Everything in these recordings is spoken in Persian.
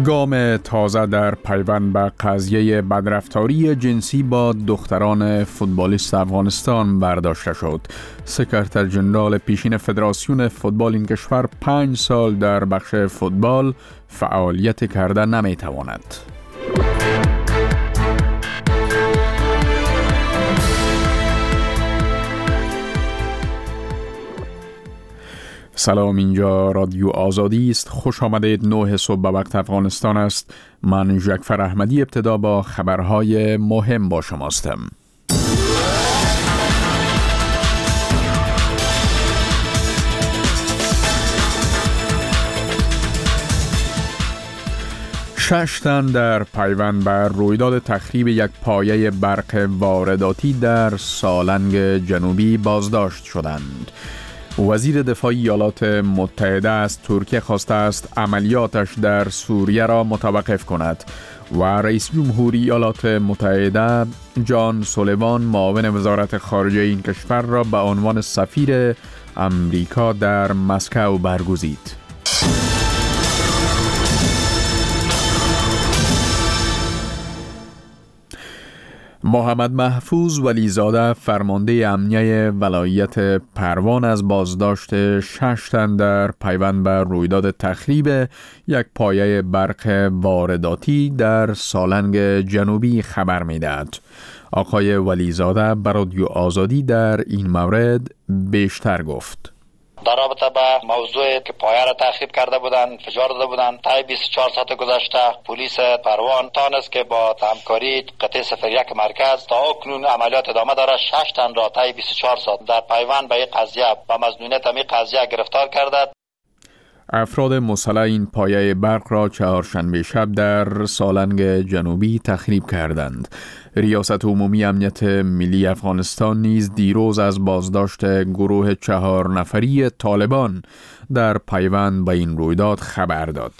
گام تازه در پیوند به قضیه بدرفتاری جنسی با دختران فوتبالیست افغانستان برداشته شد. سکرتر جنرال پیشین فدراسیون فوتبال این کشور 5 سال در بخش فوتبال فعالیت کرده نمیتواند. سلام، اینجا رادیو آزادی است. خوش آمدید. 9 صبح به وقت افغانستان است. من جعفر احمدی ابتدا با خبرهای مهم با شماستم. شش تن در پیوند بر رویداد تخریب یک پایه برق وارداتی در سالنگ جنوبی بازداشت شدند. وزیر دفاع ایالات متحده از ترکیه خواسته است عملیاتش در سوریه را متوقف کند و رئیس جمهوری ایالات متحده جان سولیوان معاون وزارت خارجه این کشور را به عنوان سفیر امریکا در مسکو برگزید. محمد محفوظ ولیزاده فرمانده امنیه ولایت پروان از بازداشت 6 تن در پیوند به رویداد تخریب یک پایه برق وارداتی در سالنگ جنوبی خبر می‌دهد. آقای ولیزاده به رادیو آزادی در این مورد بیشتر گفت. در رابطه با موضوع که پایه را تخریب کرده بودند، انفجار داده بودند، طی 24 ساعت گذشته پلیس پروان تانست که با همکاری قطعه 01 مرکز تا اکنون عملیات ادامه داره. 6 تن را طی 24 ساعت در پیوند به این قضیه و مظنونیت این قضیه گرفتار کرده. افراد مسلح این پایه برق را چهارشنبه شب در سالنگ جنوبی تخریب کردند. ریاست عمومی امنیت ملی افغانستان نیز دیروز از بازداشت گروه 4 نفری طالبان در پیوند به این رویداد خبر داد.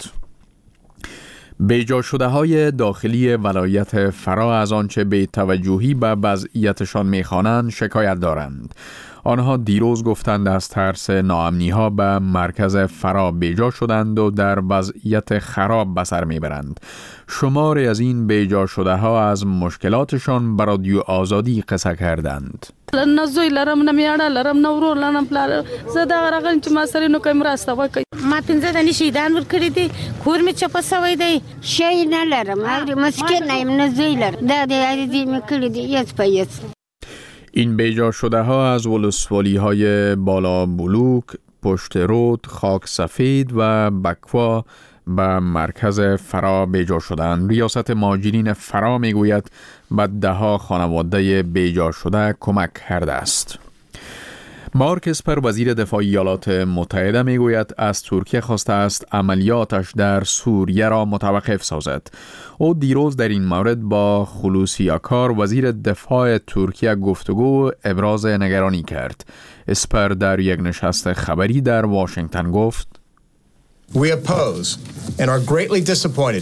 بیجا شده های داخلی ولایت فرا از آنچه به توجهی به وضعیتشان می‌خوانند شکایت دارند. آنها دیروز گفتند از ترس ناامنی ها به مرکز فرا بیجا شدند و در وضعیت خراب به سر میبرند. شماری از این بیجا شده ها از مشکلاتشان به رادیو آزادی قصه کردند. نه زوی لرم، نه میاړه لرم، نه ورور لرم، پلار زه دا راغلم چې ما سره نو کوم راسته وکړي. ما 15 دنې شهیدان ورکړي دي، کور می چپه سوی دی، شی نه لرم، هغه مسکین نه یم، نه زوی لرم، دا دې می کړي دي یس په یس. این بیجا شده ها از ولسوالی های بالا بلوک، پشت رود، خاک سفید و بکوا به مرکز فرا بیجا شدند. ریاست مهاجرین فرا میگوید به 10 خانواده بیجا شده کمک کرده است. مارک اسپر وزیر دفاع ایالات متحده میگوید از ترکیه خواسته است عملیاتش در سوریه را متوقف سازد. او دیروز در این مورد با خلوصی آکار وزیر دفاع ترکیه گفتگو ابراز نگرانی کرد. اسپر در یک نشست خبری در واشنگتن گفت: We oppose and are greatly disappointed.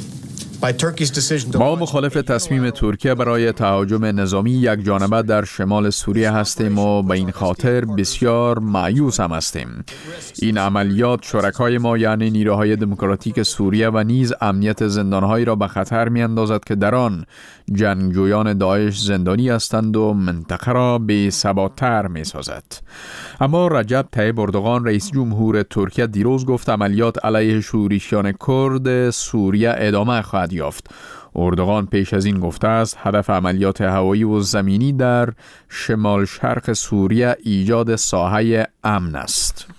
ما مخالف تصمیم ترکیه برای تهاجم نظامی یک جانبه در شمال سوریه هستیم و به این خاطر بسیار مایوس هم هستیم. این عملیات شرکای ما یعنی نیروهای دموکراتیک سوریه و نیز امنیت زندانهایی را به خطر می اندازد که در آن جنگجویان داعش زندانی هستند و منطقه را بی ثبات‌تر می سازد. اما رجب طیب اردوغان رئیس جمهور ترکیه دیروز گفت عملیات علیه شورشیان کرد سوریه ادامه خواهد یافت. اردوغان پیش از این گفته است هدف عملیات هوایی و زمینی در شمال شرق سوریه ایجاد ساحه امن است.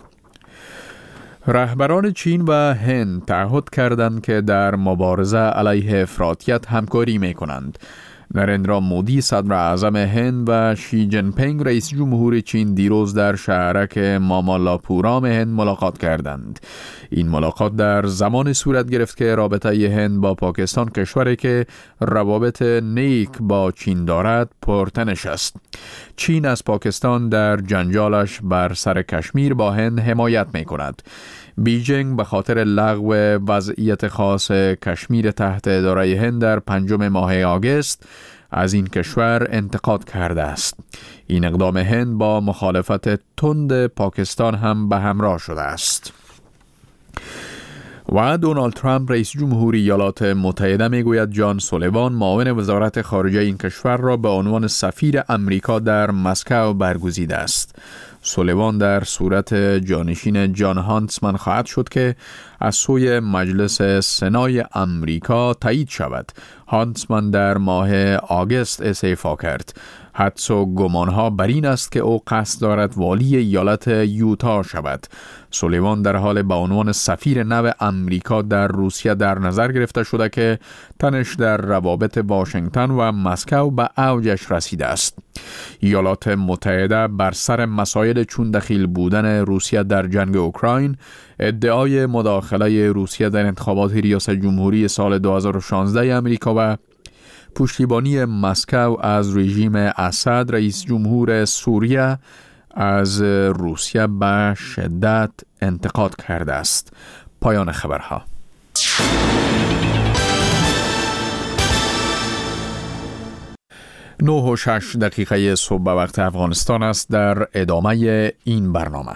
رهبران چین و هند تعهد کردند که در مبارزه علیه افراطیت همکاری می‌کنند. نریندرا مودی صدر اعظم هند و شی جین پینگ رئیس جمهور چین دیروز در شهرک مامالاپورام هند ملاقات کردند. این ملاقات در زمان صورت گرفت که رابطه هند با پاکستان، کشوری که روابط نیک با چین دارد، پرتنش است. چین از پاکستان در جنجالش بر سر کشمیر با هند حمایت می کند. بیجینگ به خاطر لغو وضعیت خاص کشمیر تحت اداره هند در 5 ماه آگوست از این کشور انتقاد کرده است. این اقدام هند با مخالفت تند پاکستان هم به همراه شده است. و دونالد ترامپ رئیس جمهور ایالات متحده میگوید جان سولیوان معاون وزارت خارجه این کشور را به عنوان سفیر امریکا در مسکو برگزیده است. سولیوان در صورت جانشین جان هانتسمن خواهد شد که از سوی مجلس سنای امریکا تایید شود. هانتسمن در ماه آگوست استعفا کرد. حدس و گمانها بر این است که او قصد دارد والی ایالت یوتا شود. سولیوان در حال به عنوان سفیر نو امریکا در روسیه در نظر گرفته شده که تنش در روابط واشنگتن و مسکو به اوجش رسیده است. ایالات متحده بر سر مسائل چون دخیل بودن روسیه در جنگ اوکراین، ادعای مداخله روسیه در انتخابات ریاست جمهوری سال 2016 امریکا و پشتیبانی مسکو از رژیم اسد رئیس جمهور سوریه از روسیه به شدت انتقاد کرده است. پایان خبرها. 9:06 صبح به وقت افغانستان است. در ادامه این برنامه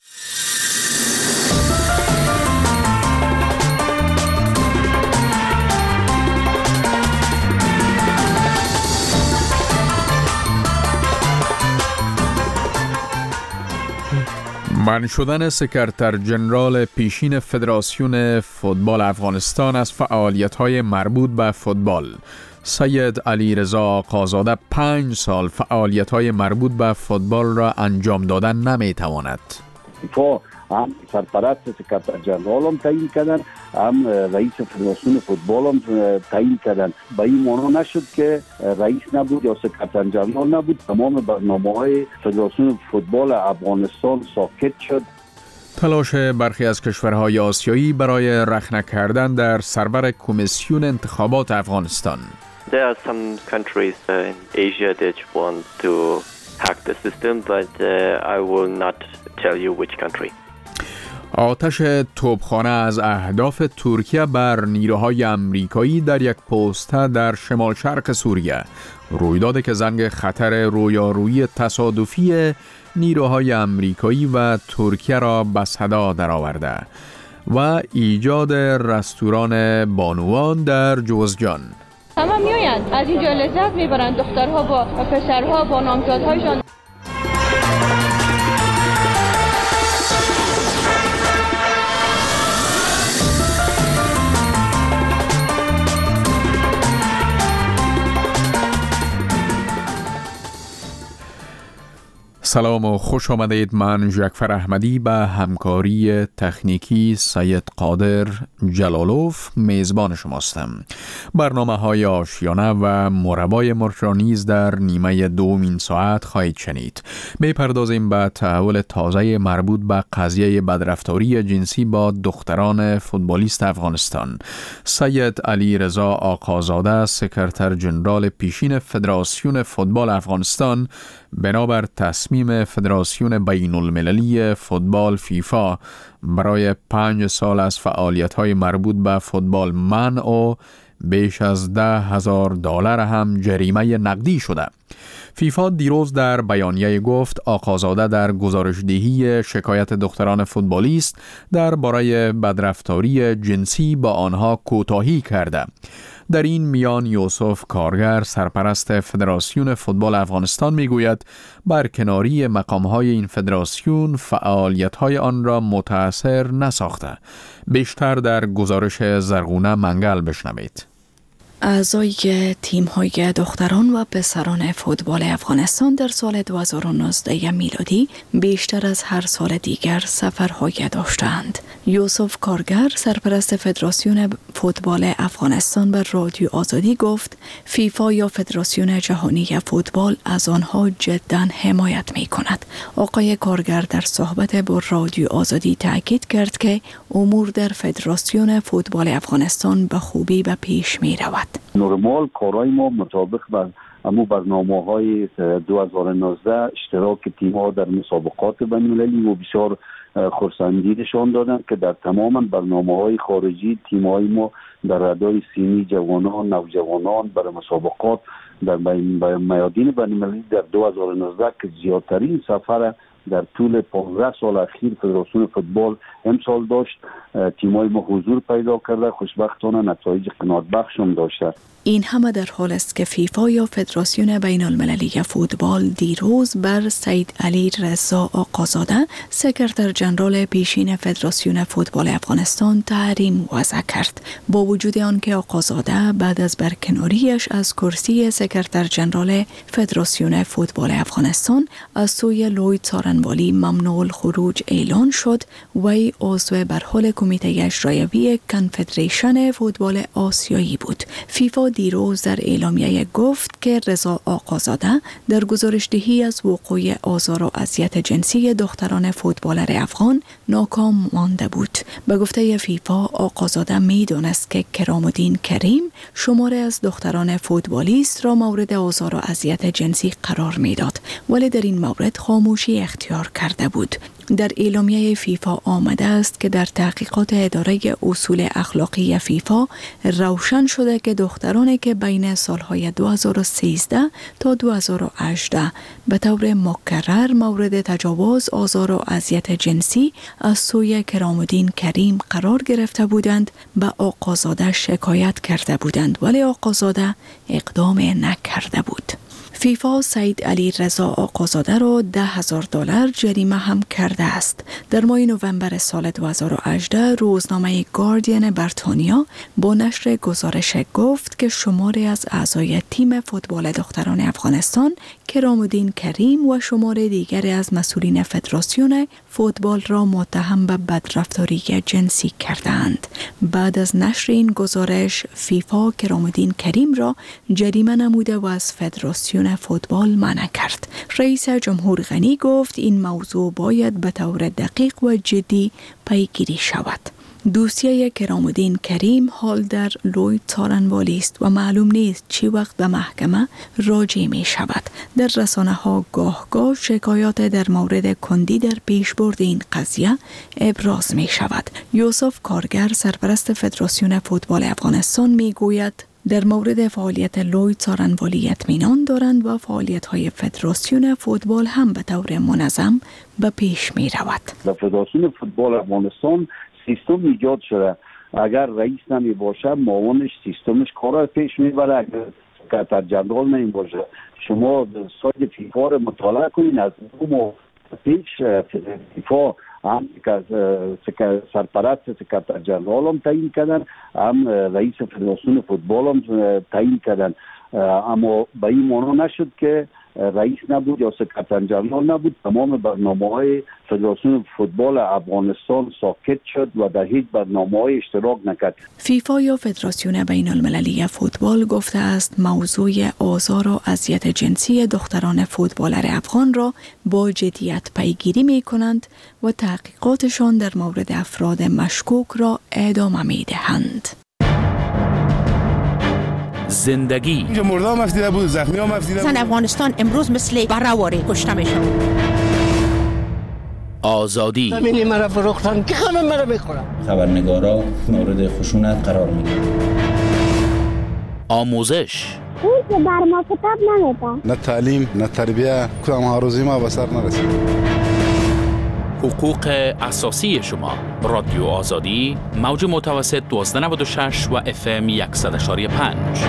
من شدن سکرتر جنرال پیشین فدراسیون فوتبال افغانستان از فعالیت‌های مربوط به فوتبال. سید علی رضا آقازاده 5 سال فعالیت‌های مربوط به فوتبال را انجام دادن نمی‌تواند. هم سرپرست سکرتر جنرال هم تعیین کردن، هم رئیس فدراسیون فوتبال هم تعیین کردن. به این معنا نشد که رئیس نبود یا سکرتر جنرال نبود. تمام برنامه‌های فدراسیون فوتبال افغانستان ساکت شد. تلاش برخی از کشورهای آسیایی برای رخنه کردن در سرور کمیسیون انتخابات افغانستان. There are some countries in Asia that want to hack the system, but I will not tell you which country. آتش توپخانه از اهداف ترکیه بر نیروهای امریکایی در یک پسته در شمال شرق سوریه. رویدادی که زنگ خطر رویارویی تصادفی نیروهای امریکایی و ترکیه را به صدا درآورده و ایجاد رستوران بانوان در جوزجان. همه میآیند از اینجا لذت میبرند، دخترها با پسرها با نامزادهایشان. سلام و خوش آمدید. من جعفر احمدی به همکاری تکنیکی سید قادر جلالوف میزبان شماستم. برنامه‌های آشیانه و مربای مرجانیز در نیمه دومین ساعت خواهید شنید. میپردازیم به تحول تازه مربوط به قضیه بدرفتاری جنسی با دختران فوتبالیست افغانستان. سید علی رضا آقازاده سکرتر جنرال پیشین فدراسیون فوتبال افغانستان بنابر تصمیم فدراسیون بین المللی فوتبال فیفا برای 5 سال از فعالیت‌های مربوط به فوتبال منع و بیش از $10,000 هم جریمه نقدی شده. فیفا دیروز در بیانیه گفت آقازاده در گزارشدهی شکایت دختران فوتبالیست درباره بدرفتاری جنسی با آنها کوتاهی کرده. در این میان یوسف کارگر سرپرست فدراسیون فوتبال افغانستان میگوید برکناری مقامهای این فدراسیون فعالیت‌های آن را متأثر نساخته. بیشتر در گزارش زرغونه منگل بشنوید. اعضای تیم‌های دختران و پسران فوتبال افغانستان در سال 2019 میلادی بیشتر از هر سال دیگر سفرهای داشتند. یوسف کارگر سرپرست فدراسیون فوتبال افغانستان به رادیو آزادی گفت فیفا یا فدراسیون جهانی فوتبال از آنها جداً حمایت می‌کند. آقای کارگر در صحبت با رادیو آزادی تاکید کرد که امور در فدراسیون فوتبال افغانستان به خوبی به پیش می‌رود. نرمال کارهای ما مطابق با امو برنامه‌های 2019 اشتراک تیم‌ها در مسابقات بین‌المللی و بسیار خرسندیدشان دادند که در تمام برنامه‌های خارجی تیم‌های ما در ردای سینی جوانان نوجوانان برای مسابقات در میادین بین‌المللی در 2019 که زیادترین سفر در طول 15 سال اخیر فدراسیون فوتبال امسال داشت. تیمای ما حضور پیدا کرده، خوشبختانه نتایج قناعت بخش هم داشته. این همه در حال است که فیفا یا فدراسیون بین المللی فوتبال دیروز بر سید علی رضا آقازاده سکرتر جنرال پیشین فدراسیون فوتبال افغانستان تحریم وضع کرد. با وجود آنکه آقازاده بعد از برکناریش از کرسی سکرتر جنرال فدراسیون فوتبال افغانستان از سوی لوید سارنوالی ممنوع الخروج اعلان شد، وی عضو برحال کمیته اجرایی کنفدریشن فوتبال آسیایی بود. فیفا دیروز در اعلامیه گفت که رضا آقازاده در گزارشدهی از وقوع آزار و اذیت جنسی دختران فوتبالر افغان ناکام مانده بود. به گفته فیفا آقازاده می‌دانست که کرام‌الدین کریم شماری از دختران فوتبالیست را مورد آزار و اذیت جنسی قرار می‌داد، ولی در این مورد خاموشی اختیار کرده بود. در اعلامیه فیفا آمده است که در تحقیقات اداره اصول اخلاقی فیفا روشن شده که دخترانی که بین سالهای 2013 تا 2018 به طور مکرر مورد تجاوز، آزار و اذیت جنسی از سوی کرام‌الدین کریم قرار گرفته بودند به آقازاده شکایت کرده بودند، ولی آقازاده اقدام نکرده بود. فیفا سید علی رضا آقازاده را $10,000 جریمه هم کرده است. در ماه نوامبر سال 2018 روزنامه گاردین بریتانیا با نشر گزارش گفت که شماری از اعضای تیم فوتبال دختران افغانستان کرام‌الدین کریم و شمار دیگری از مسئولین فدراسیون فوتبال را متهم به بدرفتاری جنسی کردند. بعد از نشر این گزارش فیفا کرام‌الدین کریم را جریمه نموده و از فدراسیون فوتبال منع کرد. رئیس جمهور غنی گفت این موضوع باید به طور دقیق و جدی پیگیری شود. دوسیه کرام‌الدین کریم حال در لوید سارنوالی است و معلوم نیست چی وقت به محکمه راجع می شود. در رسانه ها گاه شکایات در مورد کندی در پیشبرد این قضیه ابراز می شود. یوسف کارگر سرپرست فدراسیون فوتبال افغانستان می گوید در مورد فعالیت لوید سارنوالی اطمینان دارند و فعالیت‌های فدراسیون فوتبال هم به طور منظم به پیش می رود. در فدراسیون فوتبال افغانستان سیستم ایجاد شده. اگر رئیس نمی باشه معاونش سیستمش کار پیش میبره. اگر سکرتر جنرال نمی باشه شما سایت فیفا رو مطالعه کنین. از دو ماه پیش فیفا هم سرپرست سکرتر جنرال هم تعیین کردن، هم رئیس فدراسیون فوتبال هم تعیین کردن، اما به این معنا نشد که رئیس نبود یا سکرتر جنرال نبود. تمام برنامه‌های فدراسیون فوتبال افغانستان ساکت شد و در هیچ برنامه‌های اشتراک نکرد. فیفا یا فدراسیون بین المللی فوتبال گفته است موضوع آزار و اذیت جنسی دختران فوتبالر افغان را با جدیت پیگیری می‌کنند و تحقیقاتشان در مورد افراد مشکوک را ادامه می‌دهند. زندگی اینجا مرده هم افدیده بود، زخمی هم افدیده بود. زن افغانستان امروز مثل برهواری کشته میشن. آزادی همینی مرا فروختن که همه مرا میخورن. خبرنگارا مورد خشونت قرار میگیرن. آموزش اون که بر ما کتاب نمیدن. نه تعلیم نه تربیه کدام هاروزی ما به سر نرسید. حقوق اساسی شما. رادیو آزادی موج متوسط 1296 و FM 100.5.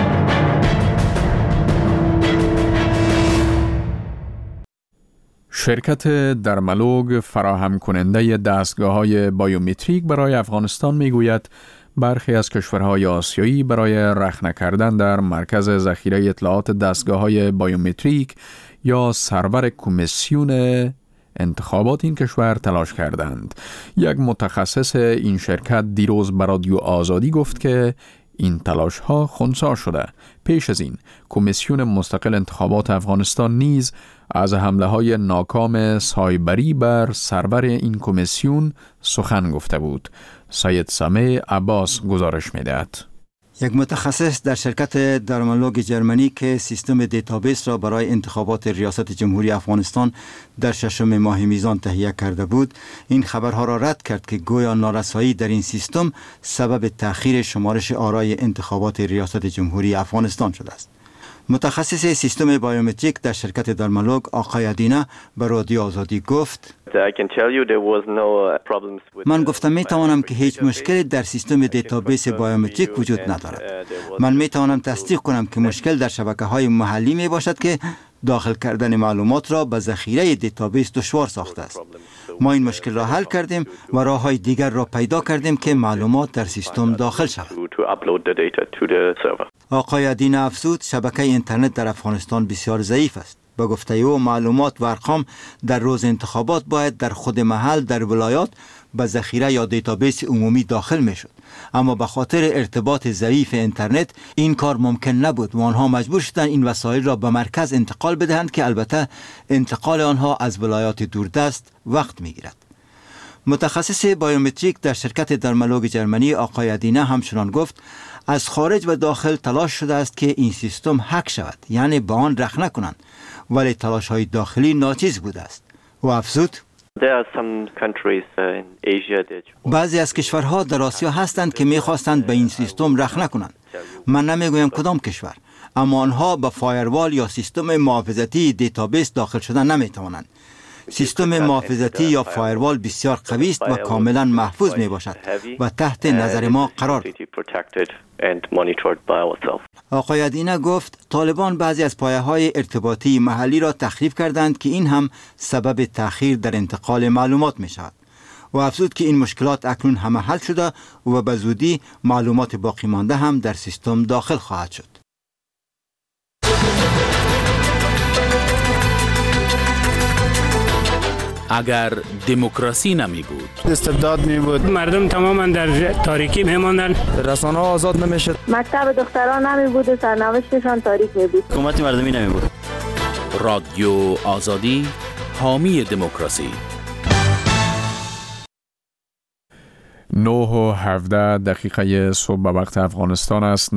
شرکت درملوگ فراهم کننده دستگاه‌های بایومتریک برای افغانستان میگوید برخی از کشورهای آسیایی برای رخنه کردن در مرکز ذخیره اطلاعات دستگاه‌های بایومتریک یا سرور کمیسیون انتخابات این کشور تلاش کردند. یک متخصص این شرکت دیروز به رادیو آزادی گفت که این تلاش ها خنثی شده. پیش از این کمیسیون مستقل انتخابات افغانستان نیز از حمله های ناکام سایبری بر سرور این کمیسیون سخن گفته بود. سید سامع عباس گزارش می‌دهد. یک متخصص در شرکت درملوگ جرمنی که سیستم دیتابیس را برای انتخابات ریاست جمهوری افغانستان در 6 ماه میزان تهیه کرده بود، این خبرها را رد کرد که گویا نارسایی در این سیستم سبب تأخیر شمارش آرای انتخابات ریاست جمهوری افغانستان شده است. متخصص سیستم بایومتریک در شرکت درمالوگ آقای ادینه به رادیو آزادی گفت من گفتم می توانم که هیچ مشکلی در سیستم دیتابیس بایومتریک وجود ندارد. من می توانم تصدیق کنم که مشکل در شبکه‌های محلی می باشد که داخل کردن معلومات را به ذخیره دیتابیس دشوار ساخته است. ما این مشکل را حل کردیم و راه‌های دیگر را پیدا کردیم که معلومات در سیستم داخل شود. آقای ادینه افزود شبکه اینترنت در افغانستان بسیار ضعیف است. با گفته او معلومات و ارقام در روز انتخابات باید در خود محل در ولایات به ذخیره یا دیتابیس عمومی داخل می شد، اما به خاطر ارتباط ضعیف اینترنت این کار ممکن نبود و آنها مجبور شدند این وسایل را به مرکز انتقال بدهند که البته انتقال آنها از ولایات دوردست وقت می گیرد. متخصص بایومتریک در شرکت درمالوگ جرمنی آقای ادینه همچنان گفت از خارج و داخل تلاش شده است که این سیستم هک شود، یعنی به آن رخ نکنند، ولی تلاش های داخلی ناچیز بوده است. و افزود بعضی از کشورها در آسیا هستند که می‌خواستند به این سیستم رخ نکنند. من نمیگویم کدام کشور، اما آنها به فایروال یا سیستم محافظتی دیتابیس داخل شدن نمی‌توانند. سیستم محافظتی یا فایروال بسیار قوی است و کاملا محفوظ می باشد و تحت نظر ما قرار دارد. آقای ادینه گفت طالبان بعضی از پایه‌های ارتباطی محلی را تخریب کردند که این هم سبب تأخیر در انتقال معلومات می شود. و افزود که این مشکلات اکنون همه حل شده و به زودی معلومات باقی مانده هم در سیستم داخل خواهد شد. اگر دموکراسی نمی بود، استبداد می بود، مردم تماما در تاریکی می ماندن، رسانه آزاد نمی شد، مکتب دختران نمی بود و سرنوشتشان تاریک می بود، حکومت مردمی نمی بود. رادیو آزادی، حامی دموکراسی. 9:17 صبح به وقت افغانستان است.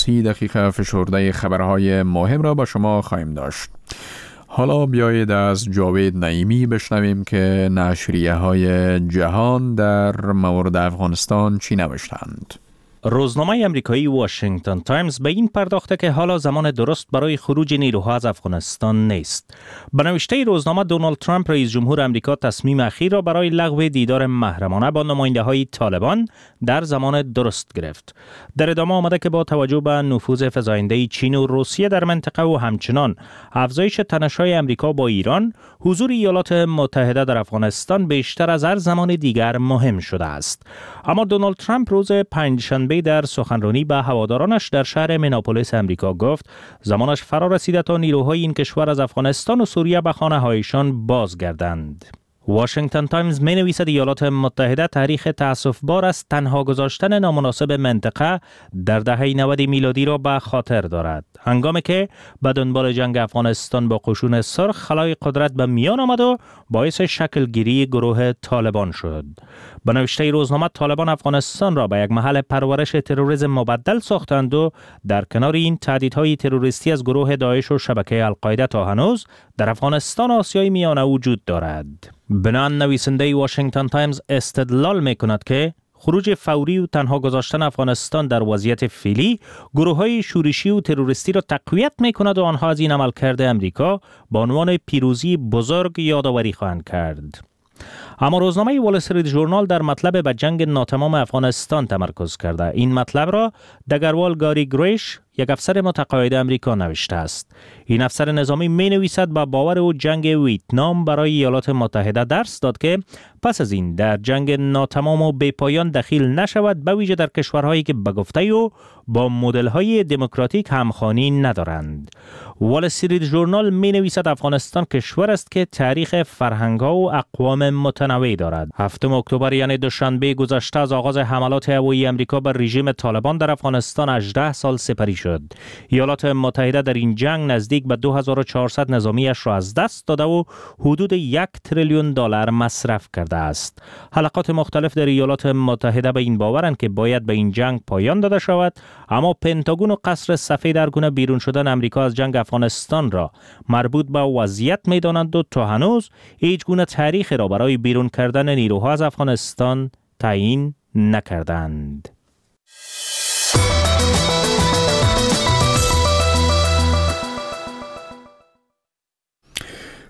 9:30 فشرده خبرهای مهم را با شما خواهیم داشت. حالا بیایید از جاوید نعیمی بشنویم که نشریه های جهان در مورد افغانستان چی نوشتند. روزنامه امریکایی واشنگتن تایمز به این پرداخته که حالا زمان درست برای خروج نیروها از افغانستان نیست. به نوشته روزنامه دونالد ترامپ رئیس جمهور امریکا تصمیم اخیر را برای لغو دیدار محرمانه با نماینده‌های طالبان در زمان درست گرفت. در ادامه آمده که با توجه به نفوذ فزاینده چین و روسیه در منطقه و همچنان افزایش تنش‌های امریکا با ایران، حضور ایالات متحده در افغانستان بیشتر از هر زمان دیگر مهم شده است. اما دونالد ترامپ روز پنجشنبه در سخنرانی به هوادارانش در شهر میناپولیس امریکا گفت زمانش فرا رسیده تا نیروهای این کشور از افغانستان و سوریه به خانه‌هایشان بازگردند. واشنگتن تایمز می نویسد ایالات متحده تاریخ تأسف‌بار از تنها گذاشتن نامناسب منطقه در دهه 90 میلادی را به خاطر دارد، هنگامی که به دنبال جنگ افغانستان با قشون سرخ خلای قدرت به میان آمد و باعث شکلگیری گروه طالبان شد. به نوشته روزنامه طالبان افغانستان را به یک محل پرورش تروریسم مبدل ساختند و در کنار این تهدیدهای تروریستی از گروه داعش و شبکه القاعده تا هنوز در افغانستان آسیای میانه وجود دارد. بنان نویسنده واشنگتن تایمز استدلال می کند که خروج فوری و تنها گذاشتن افغانستان در وضعیت فعلی گروه‌های شورشی و تروریستی را تقویت می کند و آنها از این عملکرد امریکا به عنوان پیروزی بزرگ یادآوری خواهند کرد. اما روزنامه وال استریت ژورنال در مطلب به جنگ ناتمام افغانستان تمرکز کرده. این مطلب را دگروال گاری گریش، یک افسر متقاعد امریکا، نوشته است. این افسر نظامی می نویسد با باور او جنگ ویتنام برای ایالات متحده درس داد که پس از این در جنگ ناتمام و بی‌پایان دخیل نشود، به ویژه در کشورهایی که به گفته او با مدل‌های دموکراتیک همخوانی ندارند. وال استریت ژورنال می نویسد افغانستان کشور است که تاریخ فرهنگ‌ها و اقوام متنوعی دارد. 7 اکتبر یعنی دوشنبه گذشته از آغاز حملات هوایی امریکا بر رژیم طالبان در افغانستان 18 سال سپری شد. ایالات متحده در این جنگ نزدیک به 2400 نظامیش را از دست داده و حدود 1 تریلیون دلار مصرف کرده است. حلقات مختلف در ایالات متحده به این باورند که باید به این جنگ پایان داده شود، اما پنتاگون و قصر سفید در گونه بیرون شدن امریکا از جنگ افغانستان را مربوط به وضعیت می‌دانند و تا هنوز هیچ گونه تاریخی را برای بیرون کردن نیروها از افغانستان تعیین نکردند.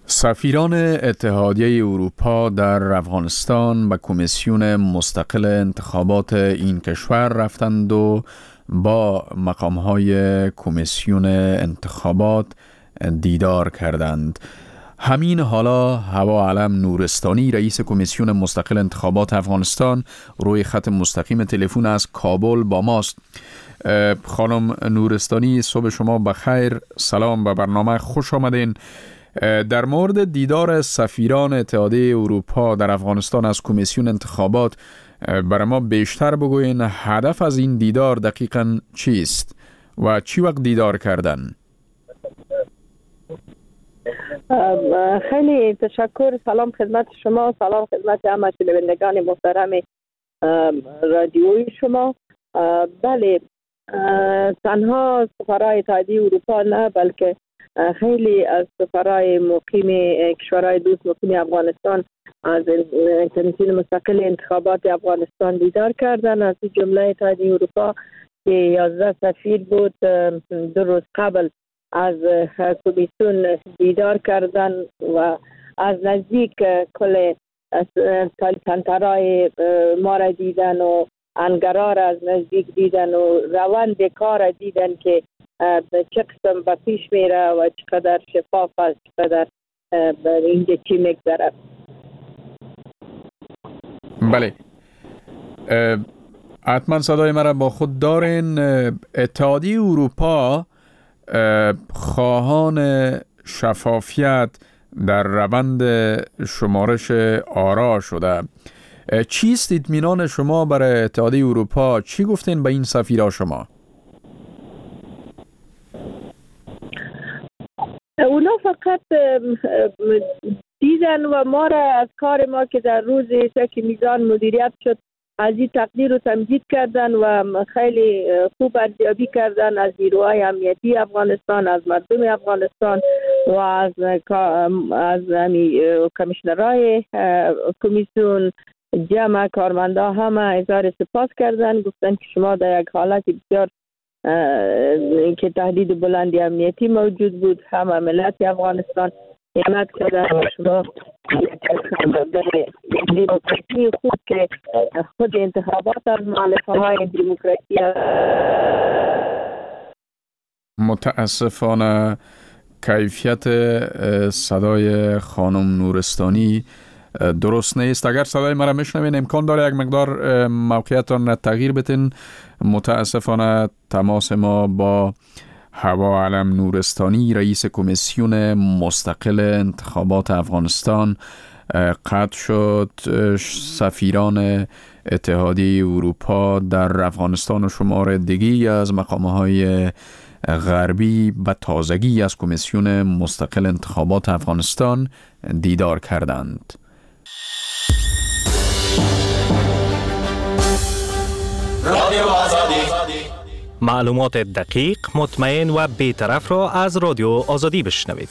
سفیران اتحادیه اروپا در افغانستان به کمیسیون مستقل انتخابات این کشور رفتند و با مقام‌های کمیسیون انتخابات دیدار کردند. همین حالا هوا علم نورستانی رئیس کمیسیون مستقل انتخابات افغانستان روی خط مستقیم تلفن از کابل با ماست. خانم نورستانی، صبح شما بخیر، سلام به برنامه، خوش آمدین. در مورد دیدار سفیران اتحادیه اروپا در افغانستان از کمیسیون انتخابات برای ما بیشتر بگوین. هدف از این دیدار دقیقاً چیست و چی وقت دیدار کردن؟ خیلی تشکر. سلام خدمت شما، سلام خدمت همه شنوندگان محترم رادیوی شما. بله، تنها سفرای اتحادیه اروپا نه، بلکه خیلی از سفرای مقیم کشورهای دوست مقیم افغانستان از کمیسیون مستقل انتخابات افغانستان دیدار کردن. از جمله اتحادیه اروپا که 11 سفیر بود 2 روز قبل از کمیسیون دیدار کردن و از نزدیک کل سنترهای ما را دیدن و انگارا را از نزدیک دیدن و روند کار را دیدن که چه قسم به پیش میره و چقدر شفاف است، چقدر اینجا چی میگذره. بله، حتما صدای مرا با خود دارین. اتحادیه اروپا خواهان شفافیت در روند شمارش آرا شده. چیست اطمینان شما برای اتحادیه اروپا؟ چی گفتین به این سفیرها شما؟ اونا فقط دیدن و ما را از کار ما که در روز که میزان مدیریت شد از این تقدیر و تمجید کردن و خیلی خوب ارزیابی کردن از نیروهای امنیتی افغانستان، از مردم افغانستان و از کمیشنرهای کمیسیون، جمع کارمندا همه اظهار سپاس کردن. گفتن که شما در یک حالت بسیار که تهدید بلندی امنیتی موجود بود، همه ملت افغانستان حمایت کردن و شما دموکراسی خوب که خود انتخابات از مؤلفه های دموکراسی. متاسفانه کیفیت صدای خانم نورستانی درست نیست. اگر صدای مرا میشنوین امکان داره یک مقدار موقعیتان تغییر بتین. متاسفانه تماس ما با هوا علم نورستانی رئیس کمیسیون مستقل انتخابات افغانستان قطع شد. سفیران اتحادیه اروپا در افغانستان و شمار دیگی از مقام‌های غربی به تازگی از کمیسیون مستقل انتخابات افغانستان دیدار کردند. رادیو آزادی، معلومات دقیق، مطمئن و بی‌طرف را از رادیو آزادی بشنوید.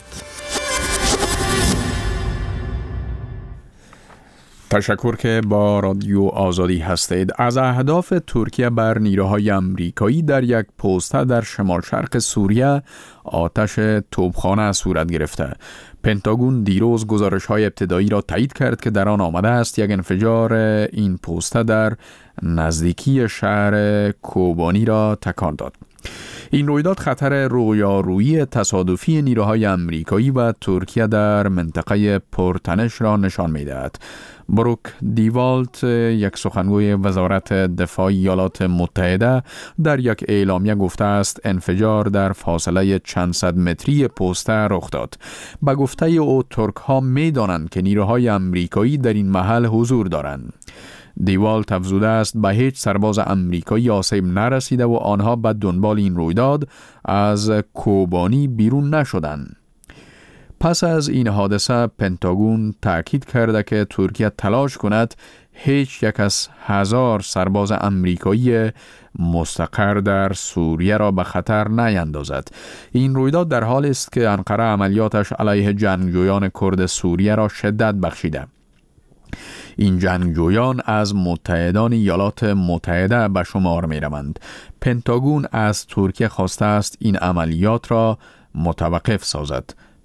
تشکر که با رادیو آزادی هستید. از اهداف ترکیه بر نیروهای امریکایی در یک پوسته در شمال شرق سوریه آتش توپخانه صورت گرفته. پنتاگون دیروز گزارش‌های ابتدایی را تایید کرد که در آن آمده است یک انفجار این پوسته در نزدیکی شهر کوبانی را تکان داد. این رویداد خطر رویارویی تصادفی نیروهای امریکایی و ترکیه در منطقه پرتنش را نشان می‌دهد. بروک دیوالت، یک سخنگوی وزارت دفاع ایالات متحده، در یک اعلامیه گفته است انفجار در فاصله چند صد متری پوسته رخ داد. به گفته او ترک‌ها می‌دانند که نیروهای امریکایی در این محل حضور دارند. دیوالت افزوده است به هیچ سرباز امریکایی آسیب نرسیده و آنها به دنبال این رویداد از کوبانی بیرون نشدند. پس از این حادثه پنتاگون تأکید کرده که ترکیه تلاش کند هیچ یک از 1000 سرباز امریکایی مستقر در سوریه را به خطر نیندازد. این رویداد در حالی است که انقره عملیاتش علیه جنگجویان کرد سوریه را شدت بخشیده. این جنگجویان از متحدان ایالات متحده به شمار می روند. پنتاگون از ترکیه خواسته است این عملیات را متوقف سازد.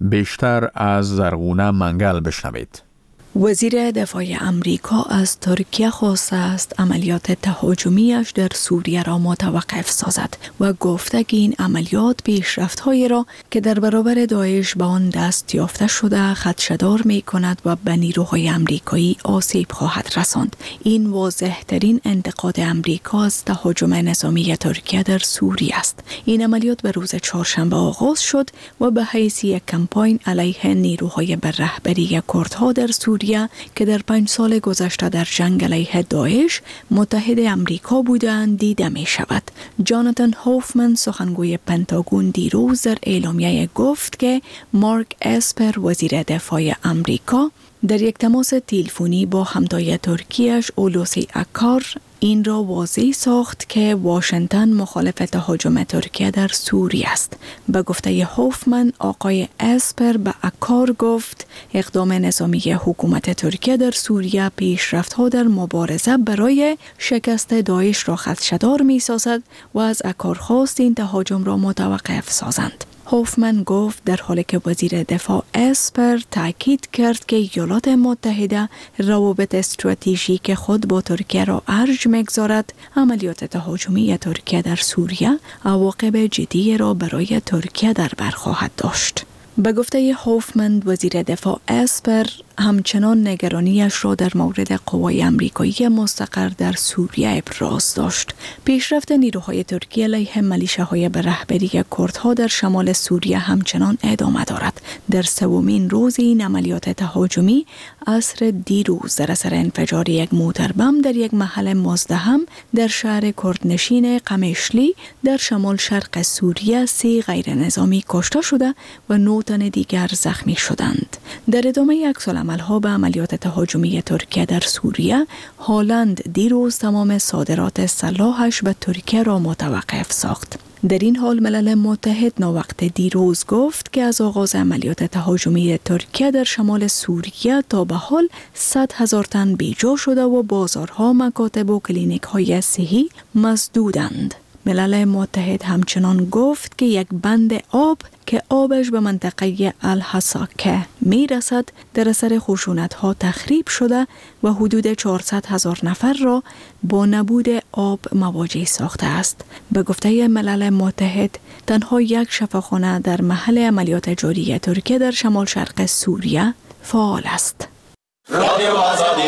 بیشتر از زرغونه منگل بشنوید. وزیر دفاع امریکا از ترکیه خواسته است عملیات تهاجمیش در سوریه را متوقف سازد و گفته که این عملیات پیشرفت‌هایی را که در برابر داعش به آن دست یافته شده خدشه‌دار می‌کند و به نیروهای امریکایی آسیب خواهد رساند. این واضح‌ترین انتقاد امریکا از تهاجم نظامی ترکیه در سوریه است. این عملیات به روز چهارشنبه آغاز شد و به حیث یک کمپاین علیه نیروهای به رهبری کردها در سوریه که در 5 سال گذشته در جنگ علیه داعش متحد امریکا بودند دیده می شود. جاناتان هوفمن سخنگوی پنتاگون دیروز در اعلامیه گفت که مارک اسپر وزیر دفاع امریکا در یک تماس تلفنی با همتای ترکیه‌اش اولوسی اکار این را واضح ساخت که واشنگتن مخالف تهاجم ترکیه در سوریه است. به گفته هوفمن، آقای اسپر به اکار گفت اقدام نظامی حکومت ترکیه در سوریه پیشرفت‌ها در مبارزه برای شکست داعش را خدشه‌دار می‌سازد و از اکار خواست این تهاجم را متوقف سازند. هوفمن گفت در حالی که وزیر دفاع اسپر تاکید کرد که ایالات متحده روابط استراتژیک خود با ترکیه را ارج می‌گذارد، عملیات تهاجمی ترکیه در سوریه عواقب جدی را برای ترکیه در بر خواهد داشت. به گفته هوفمن، وزیر دفاع اسپر همچنان نگرانیش را در مورد قوای امریکایی مستقر در سوریه ابراز داشت. پیشرفت نیروهای ترکیه علیه میلیشه‌های به رهبری کردها در شمال سوریه همچنان ادامه دارد. در سومین روز این عملیات تهاجمی عصر دیروز در اثر انفجار یک موتربم در یک محل مزدحم در شهر کردنشین قمشلی در شمال شرق سوریه 3 غیر نظامی کشته شده و 9 تن دیگر زخمی شدند. در ادامه عکس‌العمل‌ها به عملیات تهاجمی ترکیه در سوریه، هالند دیروز تمام صادرات سلاحش به ترکیه را متوقف ساخت. در این حال ملل متحد ناوقت دیروز گفت که از آغاز عملیات تهاجمی ترکیه در شمال سوریه تا به حال 100,000 تن بیجا شده و بازارها، مکاتب و کلینیک‌های صحی مسدودند. ملل متحد همچنان گفت که یک بند آب که آبش به منطقه الحساکه می رسد در اثر خشونت‌ها تخریب شده و حدود 400,000 نفر را با نبود آب مواجه ساخته است. به گفته ملل متحد، تنها یک شفاخانه در محل عملیات جاری ترکیه در شمال شرق سوریه فعال است. رادیو آزادی.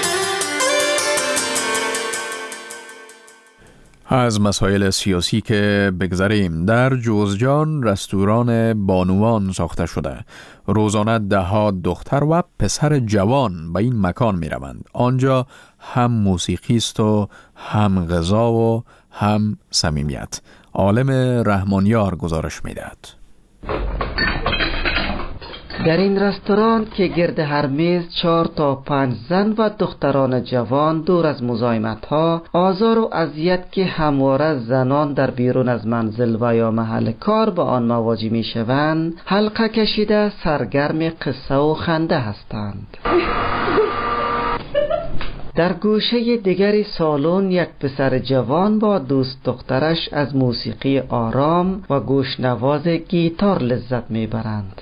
از مسائل سیاسی که بگذریم، در جوزجان رستوران بانوان ساخته شده. روزانه 10 دختر و پسر جوان به این مکان می روند. آنجا هم موسیقی است و هم غذا و هم صمیمیت. عالم رحمانیار گزارش می دهد. در این رستوران که گرد هر میز 4 تا 5 زن و دختران جوان دور از مزاحمت‌ها، آزار و اذیت که همواره زنان در بیرون از منزل و یا محل کار با آن مواجه می‌شوند، حلقه کشیده سرگرم قصه و خنده هستند. در گوشه دیگری سالن یک پسر جوان با دوست دخترش از موسیقی آرام و گوشنواز گیتار لذت میبرند.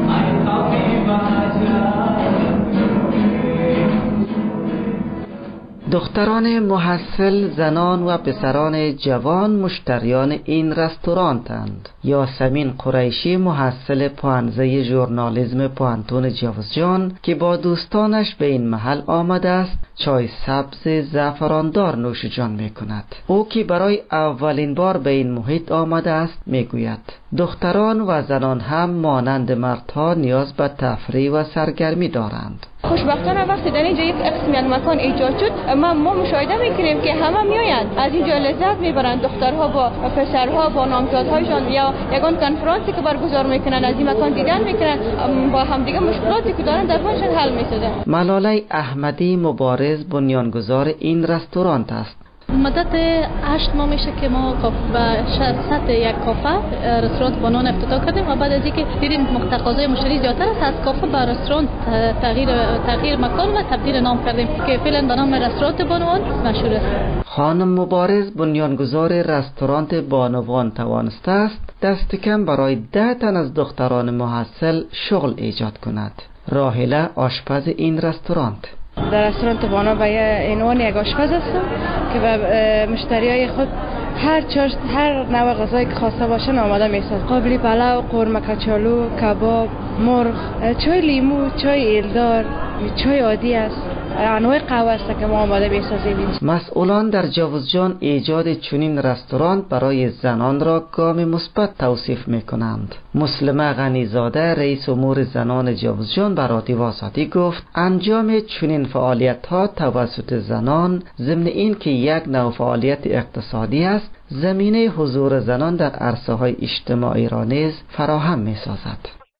دختران محصل، زنان و پسران جوان مشتریان این رستوران‌اند. یاسمین قریشی محصل پانزه ژورنالیسم پانتون جوزجان که با دوستانش به این محل آمده است، چای سبز زعفراندار نوش جان می کند. او که برای اولین بار به این محیط آمده است می گوید دختران و زنان هم مانند مردها نیاز به تفریح و سرگرمی دارند. خوشبختانه وقتی در اینجا یک قسمی از مکان ایجاد شد، ما مشاهده میکنیم که همه میآیند از اینجا لذت میبرند. دخترها با پسرها با نامزادهایشان یا یگان کنفرانسی که برگزار میکنن از این مکان دیدن میکنن، با همدیگه مشکلاتی که دارن در بینشان حل میشده. ملاله احمدی مبارز بنیانگذار این رستوران است. مدت 8 ماه میشه که ما به سطح یک کافه رستوران با نان افتتاح کردیم و بعد از اینکه دیدیم تقاضای مشتری زیادتر است، از کافه به رستوران تغییر مکان و تبدیل نام کردیم که فعلا به نام رستوران بانوان مشهور است. خانم مبارز بنیانگذار رستوران بانوان توانسته است دست کم برای 10 تن از دختران محصل شغل ایجاد کند. راحله آشپز این رستوران. در رستوران بانوان به عنوان یک آشپز هستم که به مشتریای خود هر نوع غذایی که خواسته باشن آماده میسازم. قابلی پلو، قورمه کچالو، کباب، مرغ، چای لیمو، چای ایلدار، چای عادی است. انواع قهوه است که ما آماده میسازیم. مسئولان در جاوزجان ایجاد چنین رستوران برای زنان را گام مثبت توصیف میکنند. مسلمه غنیزاده رئیس امور زنان جاوزجان به رادیو آزادی گفت انجام چنین فعالیت ها توسط زنان ضمن این که یک نوع فعالیت اقتصادی است، زمینه حضور زنان در عرصه های اجتماعی را نیز فراهم میسازد.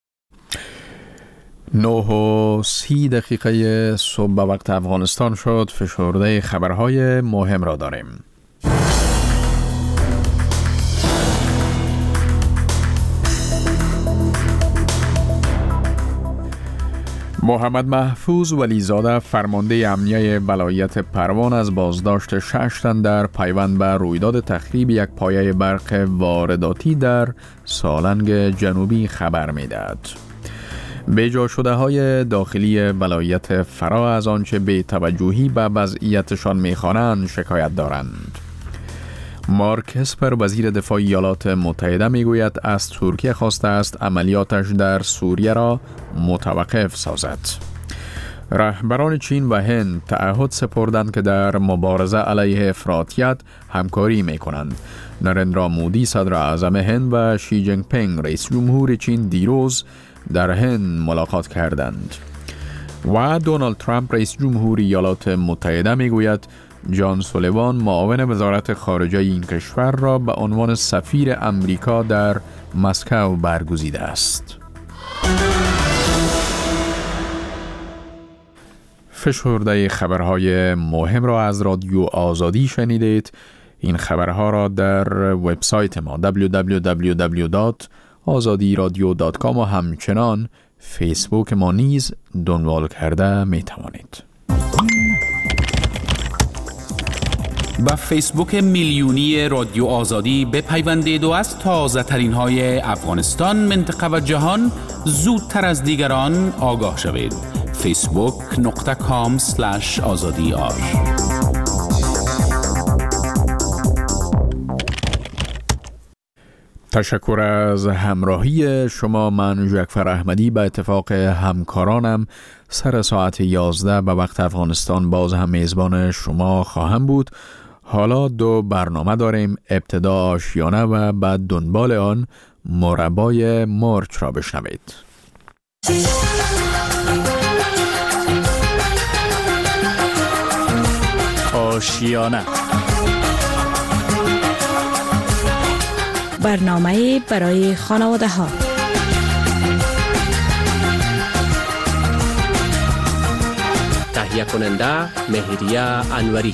9:30 صبح به وقت افغانستان شد. فشرده خبرهای مهم را داریم. محمد محفوظ ولیزاده فرمانده امنیه ولایت پروان از بازداشت 6 تن در پیوند به رویداد تخریب یک پایه برق وارداتی در سالنگ جنوبی خبر می‌دهد. بیجا شده های داخلی ولایت فرا از آنچه بی توجهی به وضعیتشان می‌خوانند شکایت دارند. مارک اسپر وزیر دفاع ایالات متحده میگوید از ترکیه خواسته است عملیاتش در سوریه را متوقف سازد. رهبران چین و هند تعهد سپردند که در مبارزه علیه افراطیت همکاری می‌کنند. نرندرا مودی صدر اعظم هند و شی جین پینگ رئیس جمهور چین دیروز در هند ملاقات کردند. و دونالد ترامپ رئیس جمهور ایالات متحده میگوید جان سولیوان معاون وزارت خارجه این کشور را به عنوان سفیر امریکا در مسکو برگزیده است. فشرده خبرهای مهم را از رادیو آزادی شنیدید. این خبرها را در وبسایت ما www.azadiradio.com و همچنان فیسبوک ما نیز دنبال کرده می توانید. با فیسبوک میلیونی رادیو آزادی بپیوندید و از تازه ترین های افغانستان، منطقه و جهان زودتر از دیگران آگاه شوید. facebook.com/azadiar. تشکر از همراهی شما. من جعفر احمدی به اتفاق همکارانم سر ساعت 11 به وقت افغانستان باز هم میزبان شما خواهم بود. حالا 2 برنامه داریم. ابتدا آشیانه و بعد دنبال آن مربای مرچ را بشنوید. آشیانه، برنامه برای خانواده ها. تهیه کننده مهریه انوری.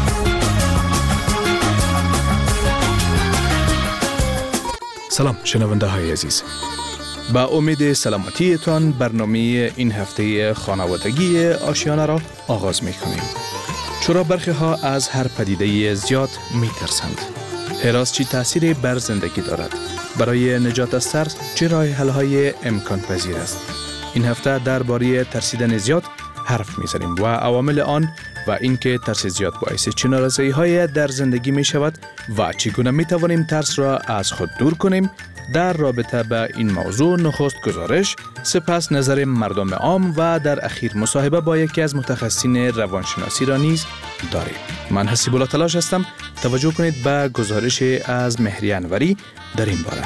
سلام شنونده های عزیز، با امید سلامتیتان برنامه این هفته خانوادگی آشیانه را آغاز می کنیم. چرا برخی ها از هر پدیده زیاد می ترسند؟ هراس چی تأثیری بر زندگی دارد؟ برای نجات از ترس چه راه حل های امکان پذیر است؟ این هفته درباره ترسیدن زیاد حرف می زنیم و عوامل آن و اینکه ترس زیاد باعث چه ناراضی های در زندگی می شود و چگونه می توانیم ترس را از خود دور کنیم. در رابطه با این موضوع نخست گزارش، سپس نظر مردم عام و در اخیر مصاحبه با یکی از متخصصین روانشناسی را نیز داریم. من حسیب الله تلاش هستم. توجه کنید به گزارش از مهریه انوری در این باره.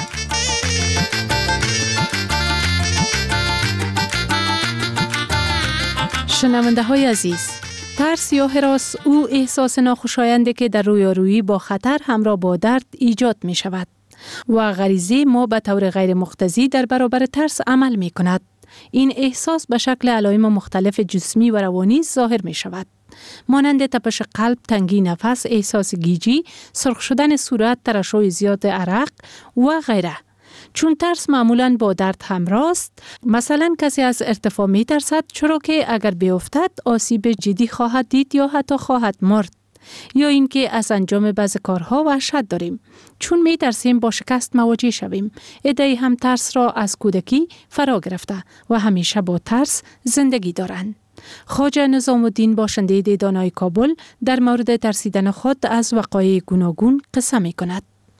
شنونده های عزیز، ترس یا هراس او احساس ناخوشایندی که در رویارویی با خطر همراه با درد ایجاد می شود و غریزه ما به طور غیر مقتضی در برابر ترس عمل می کند. این احساس به شکل علائم مختلف جسمی و روانی ظاهر می شود. مانند تپش قلب، تنگی نفس، احساس گیجی، سرخ شدن صورت، ترشح زیاد عرق و غیره. چون ترس معمولاً با درد همراه است، مثلا کسی از ارتفاع می ترسد چرا که اگر بیفتد آسیب جدی خواهد دید یا حتی خواهد مرد. یا اینکه از انجام بعض کارها وحشت داریم چون می ترسیم با شکست مواجه شویم. عده‌ای هم ترس را از کودکی فرا گرفته و همیشه با ترس زندگی دارند. خواجه نظام الدین باشنده دیدانای کابل در مورد ترسیدن خود از وقایع گوناگون قصه می کند.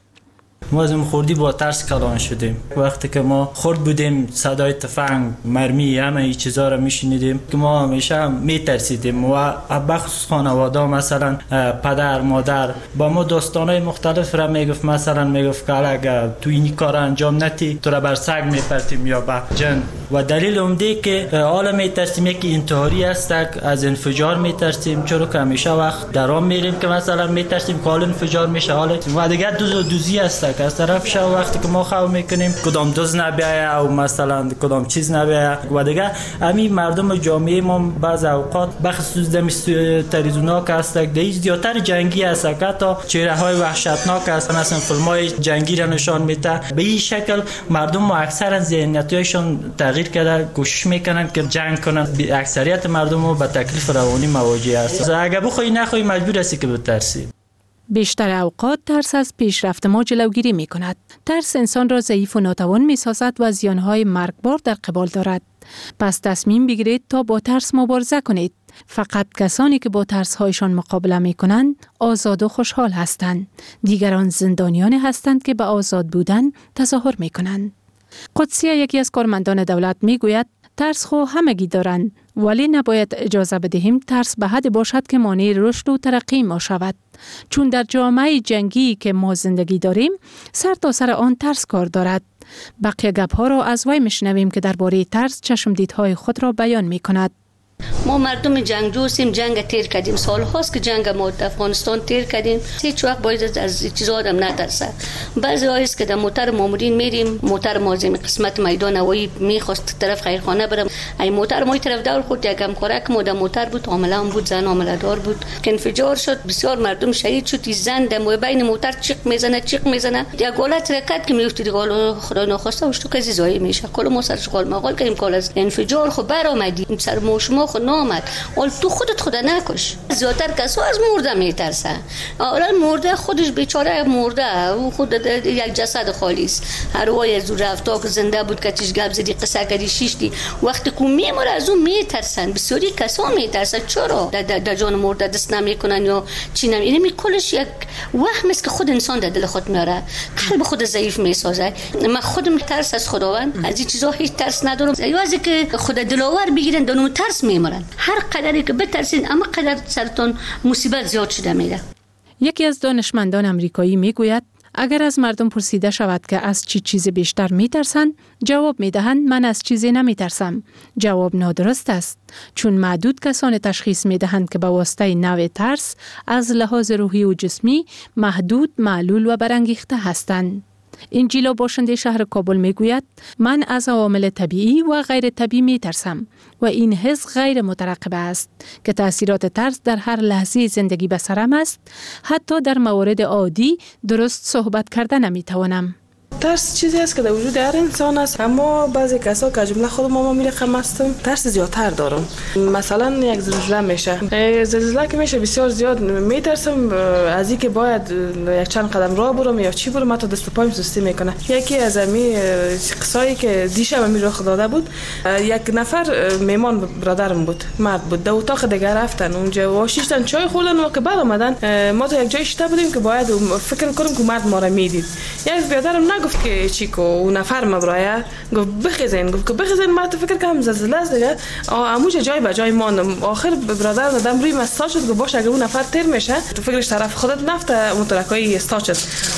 ما از خوردی با ترس کلان شدیم. وقتی که ما خورد بودیم صدای تفنگ، مرمی، همه این چیزا رو میشنیدیم که ما همیشه میترسیدیم و بخصوص خانواده مثلا پدر مادر با ما داستانای مختلف را میگفت. مثلا میگفت که اگر تو این کار انجام ندی تو را بر سگ میپرتیم یا به جن. و دلیل عمده که حالا میترسیم یکی انتحاری است، از انفجار میترسیم چرا که همیشه وقت درام میریم که مثلا میترسیم که حال انفجار میشه حال و دیگه دوزی است که از طرف شو وقتی که ما خواب میکنیم کدام دوز نبیایه او مثلا کدام چیز نبیایه و دیگه همین مردم جامعه ما بعض اوقات بخصوص دمی تریزوناک هست دیگه زیادتر جنگی هست که تا چهره های وحشتناک هست. مثلا فیلم های جنگی را نشان میده. به این شکل مردم ما اکثرا ذهنیتشون تغییر کرده، کوشش میکنن که جنگ کنن. اکثریت مردم ما به تکلیف روانی مواجه هست. اگه بخوای نخوای مجبور هستی که بترسی. بیشتر اوقات ترس از پیشرفت ما جلوگیری می کند. ترس انسان را ضعیف و ناتوان می سازد و زیانهای مرگبار در قبال دارد. پس تصمیم بگیرید تا با ترس مبارزه کنید. فقط کسانی که با ترس‌هایشان مقابله می کنند آزاد و خوشحال هستند. دیگران زندانیان هستند که به آزاد بودن تظاهر می کنند. قدسیه یکی از کارمندان دولت می گوید ترس خو همگی دارند ولی نباید اجازه بدهیم ترس به حد باشد که مانع رشد و ترقی ما شود. چون در جامعه جنگی که ما زندگی داریم سر تا سر آن ترس کار دارد. بقیه گپ‌ها را از وی میشنویم که درباره ترس چشمدیدهای خود را بیان می کند. ما مردم جنگجویم، جنگ تیر کردیم، سال هاست که جنگ ما در افغانستان تیر کردیم. هیچ وقت باید از چیزا آدم نترسه. بعضی هاییست که در موتر مامورین میریم، موتر ما زمین قسمت میدان هوایی میخواست طرف خیرخانه برم، این موتر ما طرف دور خورد. یک همکارک ما در موتر بود، حامله هم بود، زن حامله دار بود که انفجار شد. بسیار مردم شهید شد. زن در بین موتر چیق میزنه یک حالت رکت که میافتید خدا ناخواسته وشتو کسی زایی میشه. کل ما سرش قال مقال کردیم کال از انفجار خو برآمدیم سر ما خود نامد. اول تو خودت خدا نکش. زیادتر کسا از مرده میترسه. اولا مرده خودش بیچاره مرده او خود یک جسد خالی است. هر وای از رفتا که زنده بود کتیش گپ زدی قصه کردی شیشتی وقتی کو میمره از اون میترسن. بسیاری کسا میترسن. چرا در جان مرده دست نمیکنن یا چی نمی اینه کلش یک وهم است که خود انسان در دل خود میاره. قلب خود ضعیف میسازه. من خودم ترس از خداوند از این چیزا هیچ ترس ندارم. یا از که خود دلاور بگیرن دونو ترس میمرن. هر قدری که بترسین اما قدر سرتون مصیبت زیاد شده میره. یکی از دانشمندان امریکایی میگوید اگر از مردم پرسیده شود که از چی چیز بیشتر میترسند جواب میدهند من از چیزی نمیترسم. جواب نادرست است چون معدود کسان تشخیص میدهند که به واسطه نوع ترس از لحاظ روحی و جسمی محدود، معلول و برانگیخته هستند. انجیلا باشنده شهر کابل میگوید من از عوامل طبیعی و غیر طبیعی میترسم و این حس غیر مترقب است که تأثیرات ترس در هر لحظه زندگی به سرم است. حتی در موارد عادی درست صحبت کردن نمیتوانم. ترس چیزی است که در وجود هر انسان است، اما بعضی کسا که جمله خود ما میرقم هستم ترس زیادتر دارم. مثلا یک زلزله میشه، زلزله که میشه بسیار زیاد میترسم از اینکه باید یک چند قدم راه برم یا چی برم، حتی دست و پایم سستی میکنه. یکی از امی قصایی که دیشب می رخ داده بود، یک نفر میمان برادرم بود، مرد بود، در اتاق دیگه رفتن اونجا واشیشتن چای خوردن و که بعد اومدن ما تو یک جای شته بودیم که باید فکر کنم که مرد ما را میدید. یک برادرم گفت که چی کو اون نفر مبرایه گفت بخیزین، گفت که بخیزین. ما تو فکر کنم زلزله است دیگه. اموش جای به جای ماندم. آخر برادر دادم روی مستا شد. گفت باشه اگه اون نفر تیر میشه تو فکرش طرف خودت نفت مترکای استا شد.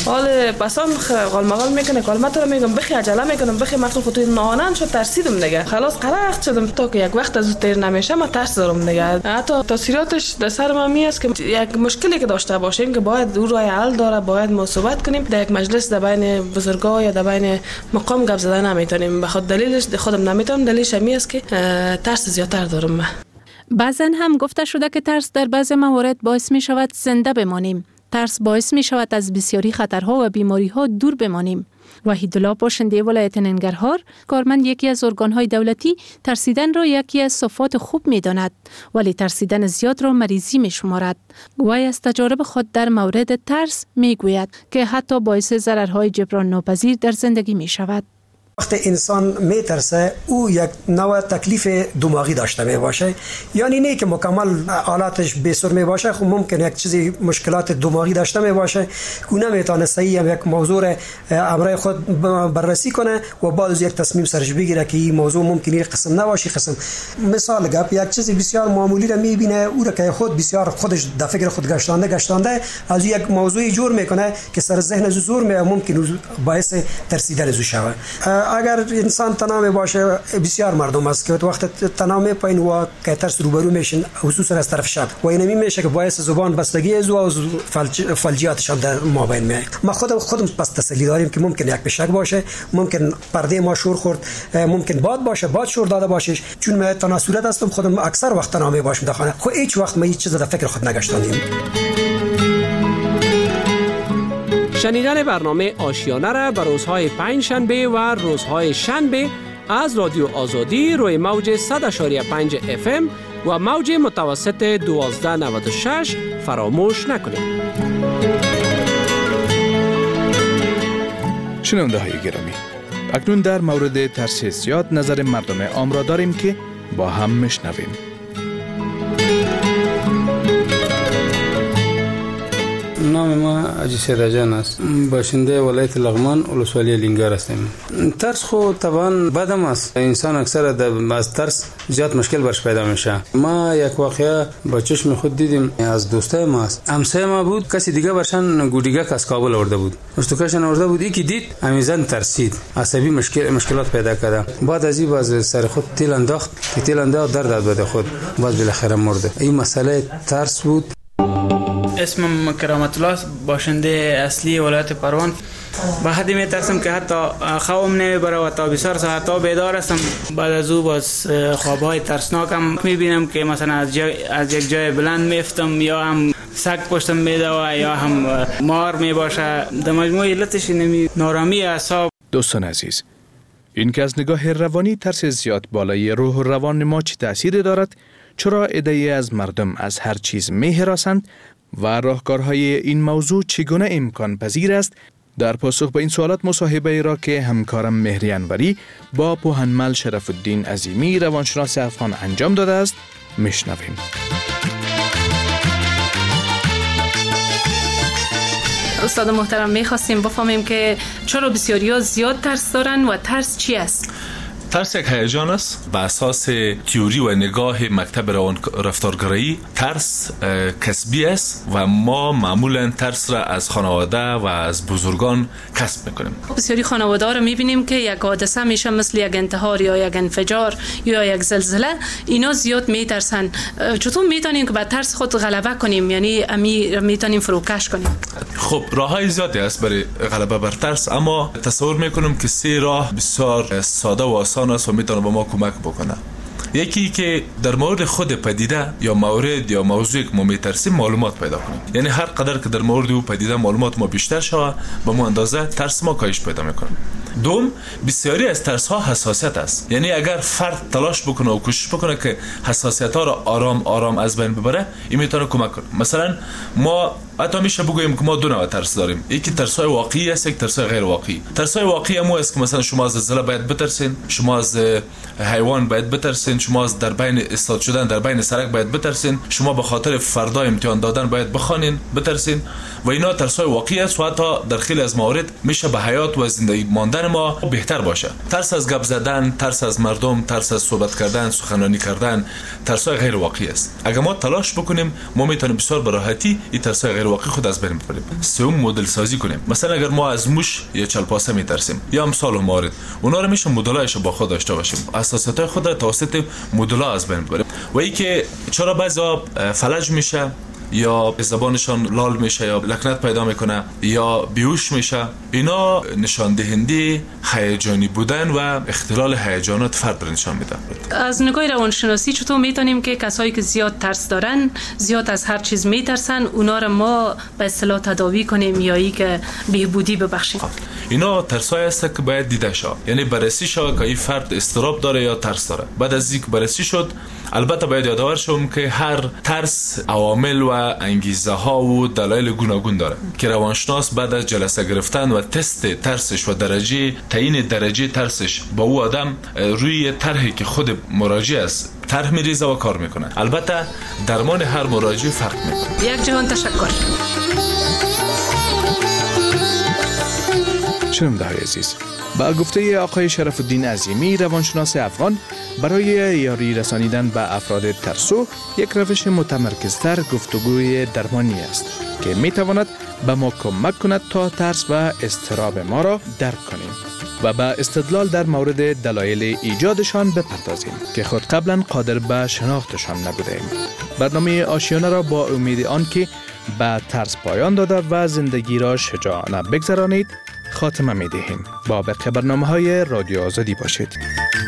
حال بسام غالمغال میکنه کلمات رو میگم بخی عجله میکنم بخی مخصوص خودی نانن شد ترسیدم دیگه خلاص قرخت شدم تا که یک وقت از تیر نمیشه ما ترس دارم دیگه حتی تاثیراتش در سر ما میاد که یک مشکلی که داشته باشیم که باید او راه حل داره باید ما صحبت کنیم در یک مجلس در بین بزرگا یا در بین مقام گپ زدن نمیتونیم بخاطر دلیلش خودم نمیتونم دلیلش می است که ترس زیادتر دارم من. بعضن هم گفته شده که ترس در بعض موارد باعث می شود زنده بمانیم. ترس باعث می شود از بسیاری خطرها و بیماری ها دور بمانیم. وحیدالله باشنده ولایت ننگرهار کارمند یکی از ارگان‌های دولتی ترسیدن را یکی از صفات خوب می داند ولی ترسیدن زیاد را مریضی می شمارد. وی از تجارب خود در مورد ترس می گوید که حتی باعث ضررهای جبران ناپذیر در زندگی می شود. وقتی انسان میترسه او یک نوع تکلیف دماغی داشته می باشه یعنی نه که مکمل حالاتش بی‌سر می باشه خب ممکن یک چیزی مشکلات دماغی داشته می باشه که نمیتونه صحیح هم یک موضوع امرای خود بررسی کنه و بعد از یک تصمیم سرش بگیره که این موضوع ممکنه قسم نباشه قسم مثال گپ یک چیزی بسیار معمولی رو میبینه او را که خود بسیار خودش در فکر خود گشتانده از یک موضوعی جور میکنه که سر ذهن زور می ممکن باعث ترسیدن زو شود. اگر انسان تنها باشه بسیار مردم است که وقت تنها میپاین و که ترس روبرو میشن خصوصا از طرف شب و اینمی میشه که باعث زبان بستگی از و فلجیاتش هم در مابین میاد. ما خودم پس تسلی داریم که ممکن یک بشک باشه ممکن پرده ما شور خورد ممکن باد باشه باد شور داده باشه چون من تنها صورت هستم خودم اکثر وقت تنها میباشم در خانه خب هیچ وقت ما هیچ چیز در فکر خود نگشتاندیم. شنیدن برنامه آشیانه را بر روزهای پنجشنبه و روزهای شنبه از رادیو آزادی روی موج 100.5 FM و موج متوسط 1296 فراموش نکنید. شنونده های گرامی، اکنون در مورد ترس زیاد نظر مردم عام را داریم که با هم میشنویم. نام ما حاجی سیدجان است. باشنده ولایت لغمان ولسوالی لنگار هستم. ترس خو طبعا بدم است. انسان اکثر از ترس زیاد مشکل برش پیدا میشه. ما یک واقعه با چشم خود دیدیم از دوستای ما است. همسایه ما بود کسی دیگه برشان گودیگه از کابل آورده بود. مستوکشن آورده بود یکی دید امیزان ترسید. عصبی مشکلات پیدا کرد. بعد از این باز سر خود تیل انداخت که تیل انداخت درد داد بده خود. باز بالاخره مرد. این مسئله ترس بود. اسمم کرامت الله باشنده اصلی ولایت پروان. به حدی میترسم که حتی خوابم نمیبره و تا بسیار ساعت‌ها بیدار هستم. بعد از او باز خوابهای ترسناکم میبینم که مثلا از یک جای بلند میفتم یا هم سگ پشتم میدوه یا هم مار میباشه. در مجموع علتش نارامی اعصاب. دوستان عزیز، این که از نگاه روانی ترس زیاد بالای روح و روان ما چه تأثیری دارد؟ چرا عده‌ای از مردم از هر چیز می‌هراسند و راهکارهای این موضوع چگونه امکان پذیر است؟ در پاسخ به این سوالات مصاحبه را که همکارم مهری انوری با پوهنمل شرف الدین عظیمی روانشناس افغان انجام داده است میشنویم. استاد محترم میخواستیم بفهمیم که چرا بسیاری‌ها زیاد ترس دارن و ترس چی است؟ ترس یک هیجان است. به اساس تئوری و نگاه مکتب رفتارگرایی ترس کسبی است و ما معمولا ترس را از خانواده و از بزرگان کسب میکنیم. بسیاری خانواده ها رو میبینیم که یک حادثه میشه مثل یک انتحار یا یک انفجار یا یک زلزله اینا زیاد میترسن. چطور میتونیم که با ترس خود غلبه کنیم؟ یعنی میتونیم فروکش کنیم؟ خب راههای زیادی است برای غلبه بر ترس، اما تصور میکنم که 3 راه بسیار ساده و آسان است و میتونه به ما کمک بکنه. یکی که در مورد خود پدیده یا مورد یا موضوعی که ما میترسیم معلومات پیدا کنیم. یعنی هر قدر که در مورد او پدیده معلومات ما بیشتر شود به ما اندازه ترس ما کاهش پیدا میکنه. دوم، بسیاری از ترس ها حساسیت است. یعنی اگر فرد تلاش بکنه و کوشش بکنه که حساسیت ها را آرام آرام از بین ببره این میتونه کمک کنه. مثلا ما حتی میشه بگوییم که ما 2 نوع ترس داریم. یکی ترس های واقعی است، یک ترس های غیر واقعی. ترس های واقعی همون است که مثلا شما از زلزله باید بترسین، شما از حیوان باید بترسین، شما از در بین استاد شدن در بین سرک باید بترسین، شما به خاطر فردا امتحان دادن باید بخوانین بترسین و اینا ترس های واقعی است و حتی در خیلی از موارد میشه به حیات و زندگی ماندن ما بهتر باشه. ترس از گپ زدن، ترس از مردم، ترس از صحبت کردن، سخنرانی کردن ترس های غیر واقعی است. اگر ما تلاش بکنیم ما میتونیم بسیار به راحتی این ترس های غیر واقعی خود از بین ببریم. سوم مدل سازی کنیم. مثلا اگر ما از موش یا چلپاسه میترسیم یا امثال و موارد، اونا رو میشه مدلایش با خود داشته باشیم، اساسات خود را توسط مدل‌ها از بین ببریم. و اینکه چرا بعضا فلج میشه یا زبانشان لال میشه یا لکنت پیدا میکنه یا بیهوش میشه، اینا نشان دهنده هیجانی بودن و اختلال هیجانات فرد را نشان میده. از نگاه روانشناسی چطور میتونیم که کسایی که زیاد ترس دارن، زیاد از هر چیز میترسن، اونا رو ما به اصطلاح تداوی کنیم یا ای که بهبودی ببخشیم؟ اینا ترسای است که باید دیده شه، یعنی بررسی شه که این فرد اضطراب داره یا ترس داره. بعد از اینکه بررسی شد، البته باید یادآور شوم که هر ترس عوامل و انگیزه ها و دلایل گوناگون داره که روانشناس بعد از جلسه گرفتن و تست ترسش و تعیین درجه ترسش با او آدم روی طرحی که خود مراجع است طرح میریزه و کار میکنه. البته درمان هر مراجع فرق میکنه. یک جهان تشکر. شنونده‌های عزیز، با گفته آقای شرف الدین عظیمی روانشناس افغان، برای یاری رسانیدن به افراد ترسو یک روش متمرکزتر گفتگوی درمانی است که میتواند به ما کمک کند تا ترس و اضطراب ما را درک کنیم و به استدلال در مورد دلایل ایجادشان بپردازیم که خود قبلا قادر به شناختشان نبودیم. برنامه آشیانه را با امید آنکه به ترس پایان داده و زندگی را شجاعانه بگذرانید خاتمه می دهیم. با بقیه برنامه‌های رادیو آزادی باشید.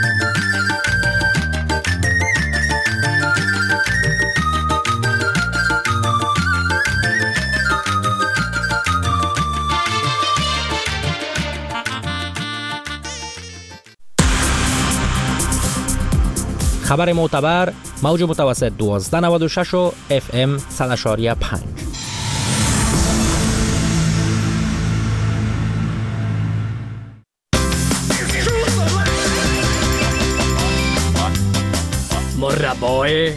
خبر معتبر، موج متوسط 1296 و FM 100.5. مربای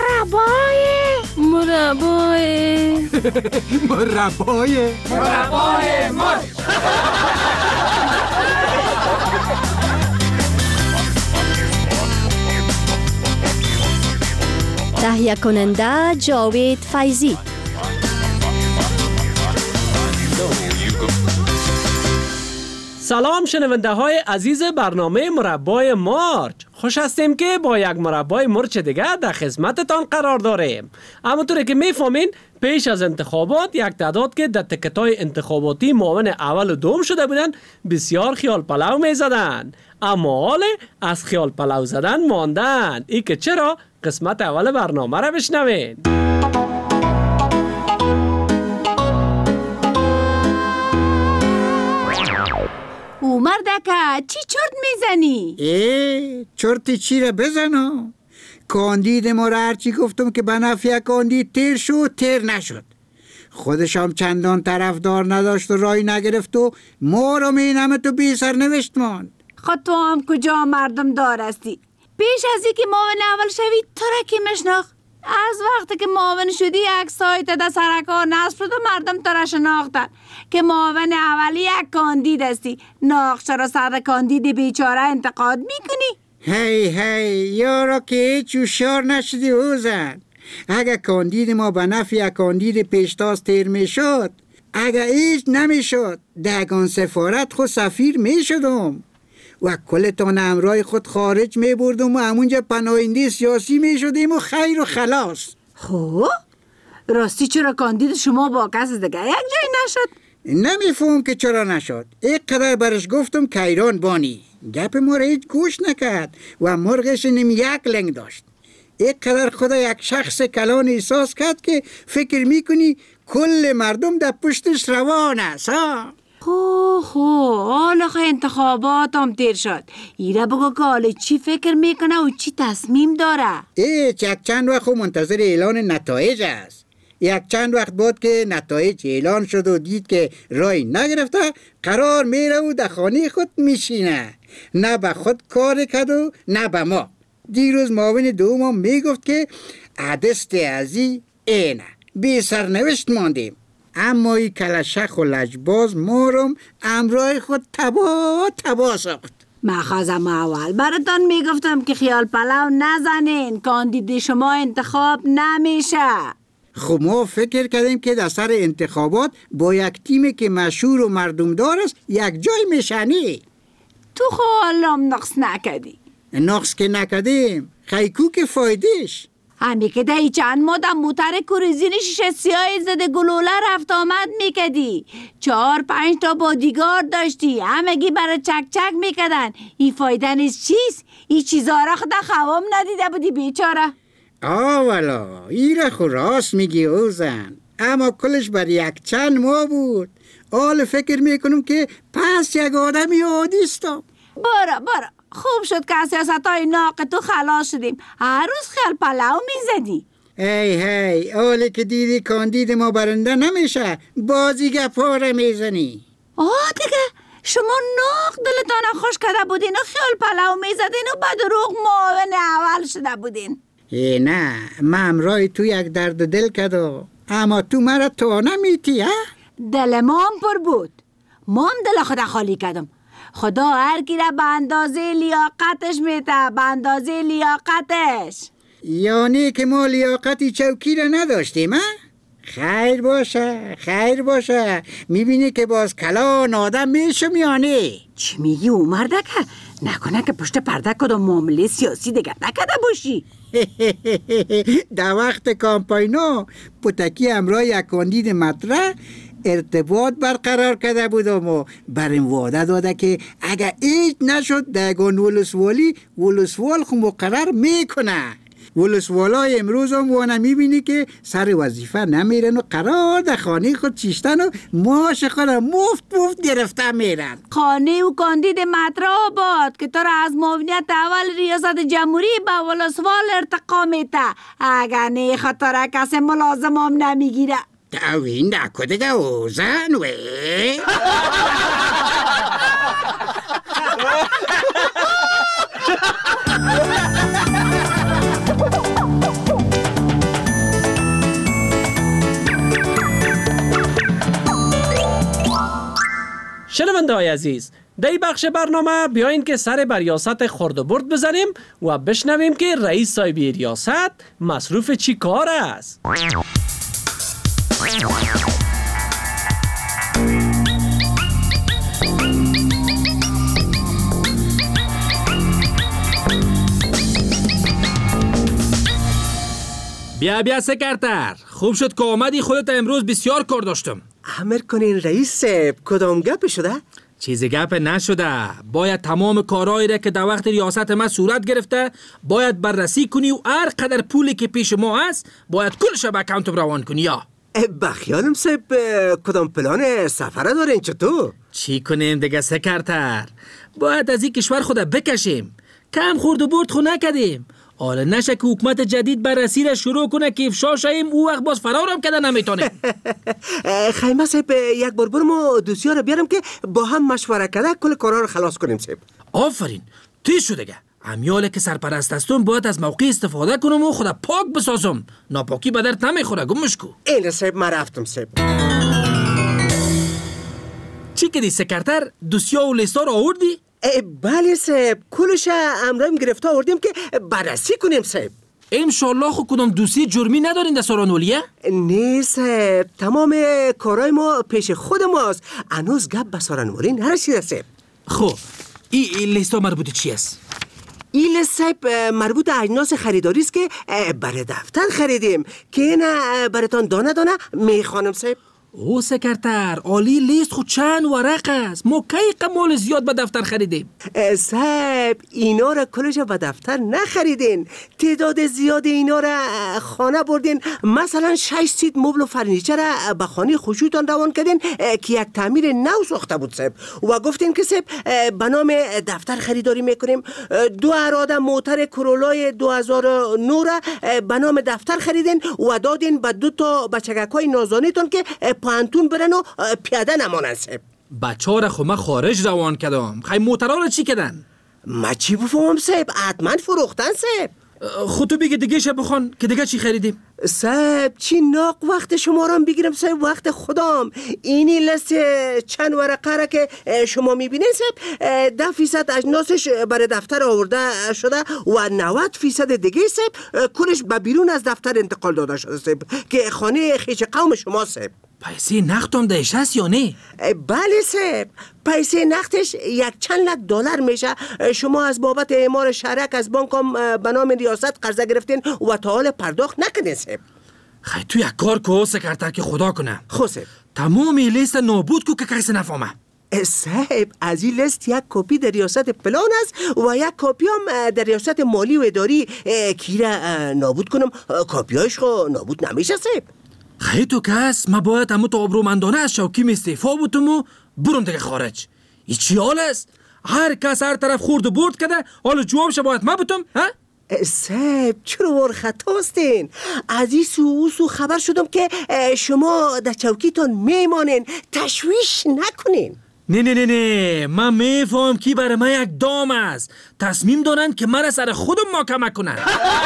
تهیه کننده جاوید فیضی. سلام شنونده های عزیز برنامه مربای مارچ. خوش هستیم که با یک مربای مرچ دیگه در خدمتتان قرار داریم. همونطوری که میفهمین پیش از انتخابات یک تعداد که در تکتای انتخاباتی معاون اول و دوم شده بودن بسیار خیال پلو میزدن، اما حال از خیال پلو زدن ماندن. ای که چرا؟ قسمت اول برنامه را بشنوین. مردکه چی چرت میزنی؟ چرتی چی را بزنم؟ کاندید ما را هرچی گفتم که به نفع کاندید تیر شد تیر نشد. خودش هم چندان طرفدار نداشت و رای نگرفت و ما را مینمه تو بی سر نوشت ماند. خود تو هم کجا مردم دار هستی؟ پیش از اینکه معاون اول شوی تو را کی مشناخت؟ از وقتی که معاون شدی عکس‌هایت در سرکار نصب شد و مردم تو را شناختن که معاون اولی یک کاندید هستی. ناخچه را سر کاندید بیچاره انتقاد میکنی؟ هی یارا که هیچ هوشیار نشدی اوزن. اگه کاندید ما به نفع کاندید پیشتاز تیر میشد، اگه هیچ نمیشد دگان سفارت خود سفیر میشدم و کلتان امرای خود خارج می بردم و همونجا پناهنده سیاسی می شدیم و خیر و خلاص. خب راستی چرا کاندید شما با کس دیگه یک جای نشد؟ نمیفهم که چرا نشد. یک قدر برش گفتم که ایران بانی گپ ما را هیچ گوش نکرد و مرغش نیم یک لنگ داشت. یک قدر خدا یک شخص کلان احساس کرد که فکر میکنی کل مردم در پشتش روان است. حالا انتخابات هم تیر شد. ایره بگو که حالا چی فکر میکنه و چی تصمیم داره؟ یک چند وقت منتظر اعلان نتایج است. یک چند وقت بعد که نتایج اعلان شد و دید که رای نگرفته، قرار میره و در خانه خود میشینه. نه به خود کار کرد و نه به ما. دیروز معاون دوم میگفت که عدست ازی اینه بی سرنوشت ماندیم، اما این کلشخ و لجباز مورم امرای خود تبا ساخت. مخازم اول براتان میگفتم که خیال پلو نزنین، کاندید شما انتخاب نمیشه. خب ما فکر کردیم که در سر انتخابات با یک تیمی که مشهور و مردمدار است یک جای میشنی. تو خالم نقص نکدی. نقص که نکدیم خیکو که فایدهش همی که دهی چند ما در موتر کوریزین شیشه سیاه زده گلوله رفت آمد میکدی. 4-5 تا بادیگارد داشتی، همگی برای چک چک میکدن. این فایده نیست چیست؟ این چیزا را خدا خوام ندیده بودی بیچاره. والا این را خو راست میگی اوزن، اما کلش بر یک چند ماه بود. حال فکر میکنم که پس یک آدمی عادیستم. برا خوب شد که از سیاستای ناق تو خلاص شدیم. هر روز خیال پلاو میزدی. هی حالی که دیدی کاندید ما برنده نمیشه بازی گپاره میزنی. دیگه شما ناق دلتان خوش کرده بودین و خیال پلاو میزدین و بعد روغ معاون اول شده بودین. نه من امرای تو یک درد دل کدو، اما تو مرا تو نمیتی ها؟ دل ما هم پر بود، ما هم دل خدا خالی کردم. خدا هر کی را به اندازه لیاقتش میته، به اندازه لیاقتش. یعنی که ما لیاقتی چوکی را نداشتیم ها؟ خیر باشه میبینی که باز کلان آدم میشم یا نه؟ چی میگی او مردکه؟ نکنه که پشت پرده کدام معامله سیاسی دیگر نکده باشی؟ در وقت کامپاینا پتکی امرای یک کاندید مطرح ارتباط برقرار کرده بودم و برم وعده داده که اگر هیچ نشد دگان ولسوال خو مقرر میکنه. ولسوالای امروز هم وانه میبینی که سر وظیفه نمیرن و قرار در خانه خود چیشتن و معاش خود مفت گرفته میرن. خانه و کاندید مطرح باد که تو را از معاونیت اول ریاست جمهوری به ولسوال ارتقا میته. اگر نه خطر کسی ملازم هم نمیگیره. این نکده که اوزن وی شنونده های عزیز، در این بخش برنامه بیایین که سر بر ریاست خورد و برد بزنیم و بشنویم که رئیس صاحب ریاست مصروف چی کار است. بیا سکرتر، خوب شد که آمدی. خودت امروز بسیار کار داشتم. امر کنین رئیس صاحب، کدام گپ شده؟ چیزی گپ نشده. باید تمام کارهایی را که در وقت ریاست ما صورت گرفته باید بررسی کنی و هر قدر پولی که پیش ما هست باید کلش به اکانتم روان کنی. یا بخیالم صاحب، کدام پلان سفره دارین چطور؟ چی کنیم دیگه سکرتر؟ باید از این کشور خود بکشیم. کم خورد و برد خو نکدیم. حالا نشه که حکومت جدید بررسی را شروع کنه که افشا شیم او وقت باز فرارم کده نمیتونه. خیمه صاحب، یک بار برم و دوسیار بیارم که با هم مشوره کده کل کارا رو خلاص کنیم صاحب. آفرین، تیز شده گه. امیاله که سرپرست هستم باید از موقع استفاده کنم و خدا پاک بسازم. ناپاکی به درد نمیخوره. گمش کو. این صاحب من رفتم صاحب. چی کدی سکرتر؟ دوسیا و لیستا رو آوردی؟ بله صاحب، کلش امرایم گرفته آوردیم که بررسی کنیم صاحب. انشالله خو کدام دوسیه جرمی ندارین در سارانولیه؟ نه صاحب، تمام کارهای ما پیش خود ماست. هنوز گپ به سارانولی نرسیده صاحب. خب این لیستا مربوط چی است؟ این لیست صاحب مربوط اجناس خریداری است که برای دفتر خریدیم که نه براتان دانه دانه میخوانم صاحب. او سکرتر، عالی لیست خود چند ورق است. ما کی قمال زیاد به دفتر خریدیم؟ صاحب اینا را کلش به دفتر نخریدین، تعداد زیاد اینا را خانه بردین. مثلا 6 سیت مبل و فرنیچر را به خانه خوشیتان روان کردین که یک تعمیر نو ساخته بود صاحب و گفتین که صاحب به نام دفتر خریداری میکنیم. 2 اراده موتر کرولای 2009 را به نام دفتر خریدین و دادین به 2 تا بچگکای نازانیتان که پانتون برن و پیاده نمانن صاحب. بچه را خو من خارج روان کردم. خیلی موترها را چی کردن؟ ما چی بفهمم صاحب؟ حتما فروختن صاحب. خود تو بگی دیگه شب بخوان که دیگه چی خریدیم؟ صاحب چی ناق وقت شما را بگیرم صاحب، وقت خدام. اینی لست چند ورقه را که شما میبینید صاحب 10% اجناسش برای دفتر آورده شده و 90% دیگه صاحب کلش به بیرون از دفتر انتقال داده شده صاحب که خانه خیش قوم شما صاحب. پیسه نقد هم دهش هست یا نه؟ بله صاحب، پیسه نقدش یک چند لک دلار میشه. شما از بابت اعمار شرک از بانک هم به نام ریاست قرضه گرفتین و تا حال پرداخت نکردین صاحب. خیلی تو یک کار که سکرتر که خدا کنه. خب صاحب تمام لیست نابود که کسی نفهمه. صاحب از این لیست یک کپی در ریاست پلان است و یک کپی هم در ریاست مالی و اداری. کی را نابود کنم؟ کپیاش خو نابود نمیشه صاحب. خیلی تو کس ما باید همون تو آبرومندانه از شوکیم استعفا بودم و برم دیگه خارج. این چی حال است؟ هر کس هر طرف خورد و برد کده، حالا جوابش باید ما بودم ها؟ صاحب چرا ورخطاستین؟ از این سو خبر شدم که شما در چوکیتان میمانین، تشویش نکنین. نه من میفهم کی برای من یک دام است. تصمیم دارن که من سر خودم محاکمه کنن.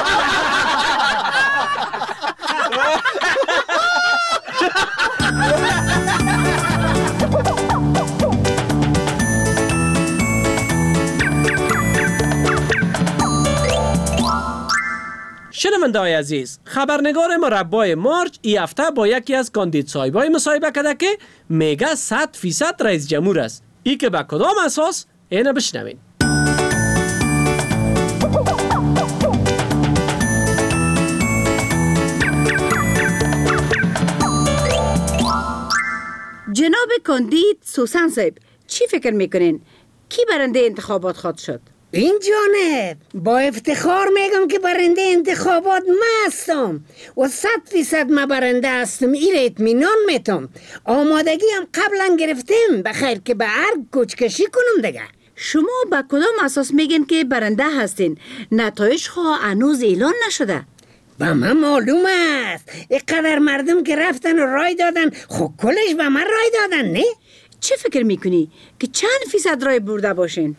شنونده های عزیز، خبرنگار مربع مارچ ای هفته با یکی از کاندید صاحبای مصاحبه کرده که میگه 100% رئیس جمهور است. ای که به کدام اساس؟ اینو بشنوین. جناب کاندید سوسن صاحب، چی فکر میکنین؟ کی برنده انتخابات خواهد شد؟ این جانب با افتخار میگم که برنده انتخابات ما هستم و 100% ما برنده هستم. این اطمینان میتم. آمادگی هم قبلا گرفتیم بخیر که به هر کوچکشی کنم دیگه. شما با کدام اساس میگین که برنده هستین؟ نتایج خواه هنوز اعلان نشده. به من معلوم است. اینقدر مردم که رفتن و رای دادن، خب کلش به من رای دادن نه؟ چه فکر میکنی که چند فیصد رای برده باشین؟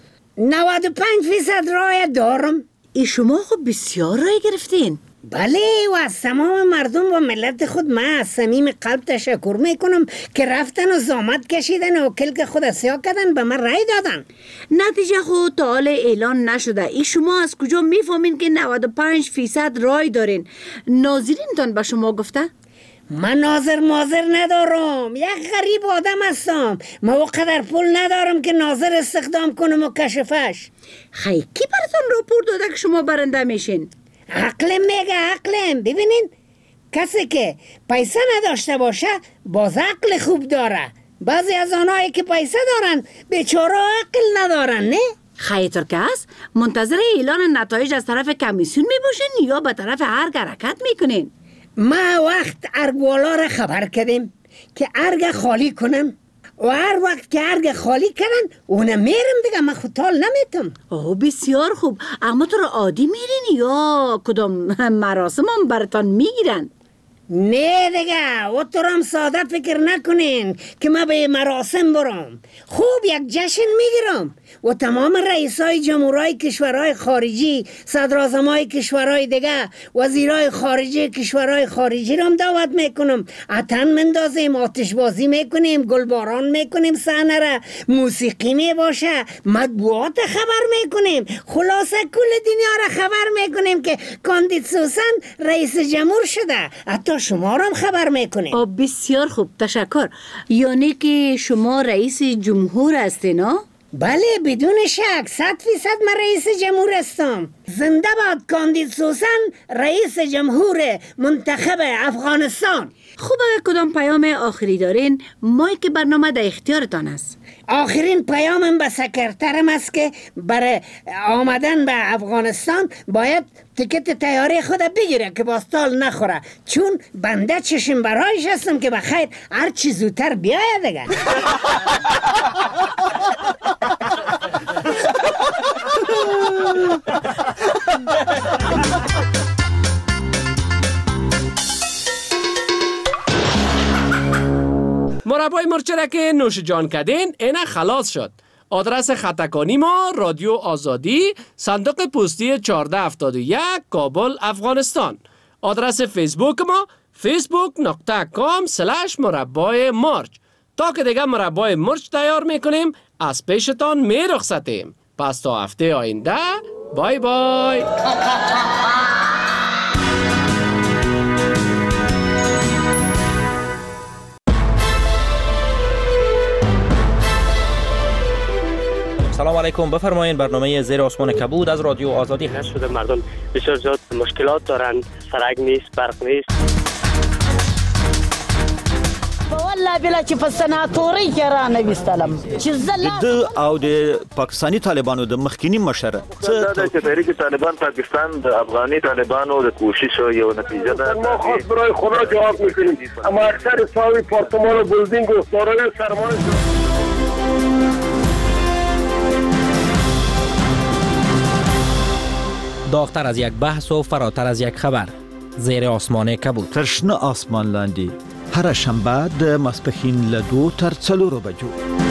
95% رای دارم. ای شما خب بسیار رای گرفتین. بله و از تمام مردم و ملت خود من از صمیم قلب تشکر میکنم که رفتن و زحمت کشیدن و کلک خود سیاه کردن به من رای دادن. نتیجه خود تا حال اعلان نشده. ای شما از کجا میفهمین که 95% رای دارین؟ ناظرینتان به شما گفته؟ من ناظر ندارم. یک غریب آدم هستم. ما وقدر پول ندارم که ناظر استخدام کنم و کشفش. خیلی کی براتون راپور داده که شما برنده میشین؟ عقلم میگه عقلم. ببینین کسی که پیسه نداشته باشه باز عقل خوب داره. بعضی از آنهایی که پیسه دارن بیچاره عقل ندارن نه؟ خیلی طور که هست منتظر اعلان نتایج از طرف کمیسیون میباشین یا به طرف ارگ حرکت میکنین؟ ما وقت ارگوالا را خبر کردیم که ارگ خالی کنن و هر وقت که ارگ خالی کردن اونه میرم دیگه. من خودتال نمیتم. بسیار خوب. اما تو را عادی میرین یا کدام مراسم هم براتان میگیرن؟ نه دیگه و تو هم ساده فکر نکنین که ما به مراسم برم. خوب یک جشن میگیرم و تمام رئیسای جمهورهای کشورهای خارجی، صدراعظمای کشورهای دیگه، وزیرای خارجی کشورهای خارجی رو هم دعوت میکنم. عطن مندازیم، آتش بازی میکنیم، گلباران میکنیم، صحنه را موسیقی میباشه، مطبوعات خبر میکنیم. خلاصه کل دنیا را خبر میکنیم که کاندید سوسن رئیس جمهور شده. حتی شما رو هم خبر میکنیم. بسیار خوب، تشکر. یعنی که شما رئیس جمهور هستین ها؟ بله بدون شک 100% من رئیس جمهور هستم. زنده باد کاندید سوسن رئیس جمهور منتخب افغانستان. خوب اگر کدام پیام آخری دارین مایک برنامه در اختیارتان است. آخرین پیامم به سکرترم است که برای آمدن به افغانستان باید تیکت تیاری خود بگیره که باستال نخوره، چون بنده چشم برایش هستم که بخیر هر چی زودتر بیاید دیگه. مربای مرچه که نوش جان کردین اینه خلاص شد. آدرس خطکانی ما رادیو آزادی، صندوق پستی 1471 کابل افغانستان. آدرس فیسبوک ما facebook.com/مربع مرج. تا که دیگه مربع مرج تیار میکنیم از پیشتان میرخصتیم. پس تا هفته آینده بای بای. سلام علیکم، بفرمایید. برنامه زیر آسمان کبود از رادیو آزادی هست. شده مردم بسیار زیاد مشکلات دارند، سرک نیست، برق نیست. والله بلا چې په سناتوري کې را نه وستلم چې زلا د او د پاکستاني طالبانو د مخکینی مشر دا چې تحریک طالبان پاکستان د افغاني طالبانو د کوشش یو نتیجه ده. ما خاص برای خدا جواب میکنیم، اما اکثر صاحب پارتمان و بلدینگ و دارای سرمایه داغتر از یک بحث و فراتر از یک خبر. زیر آسمان کبود. ترشنه آسمان لاندی هر شنبه د ماسپښین له 2 تر 4 بجو.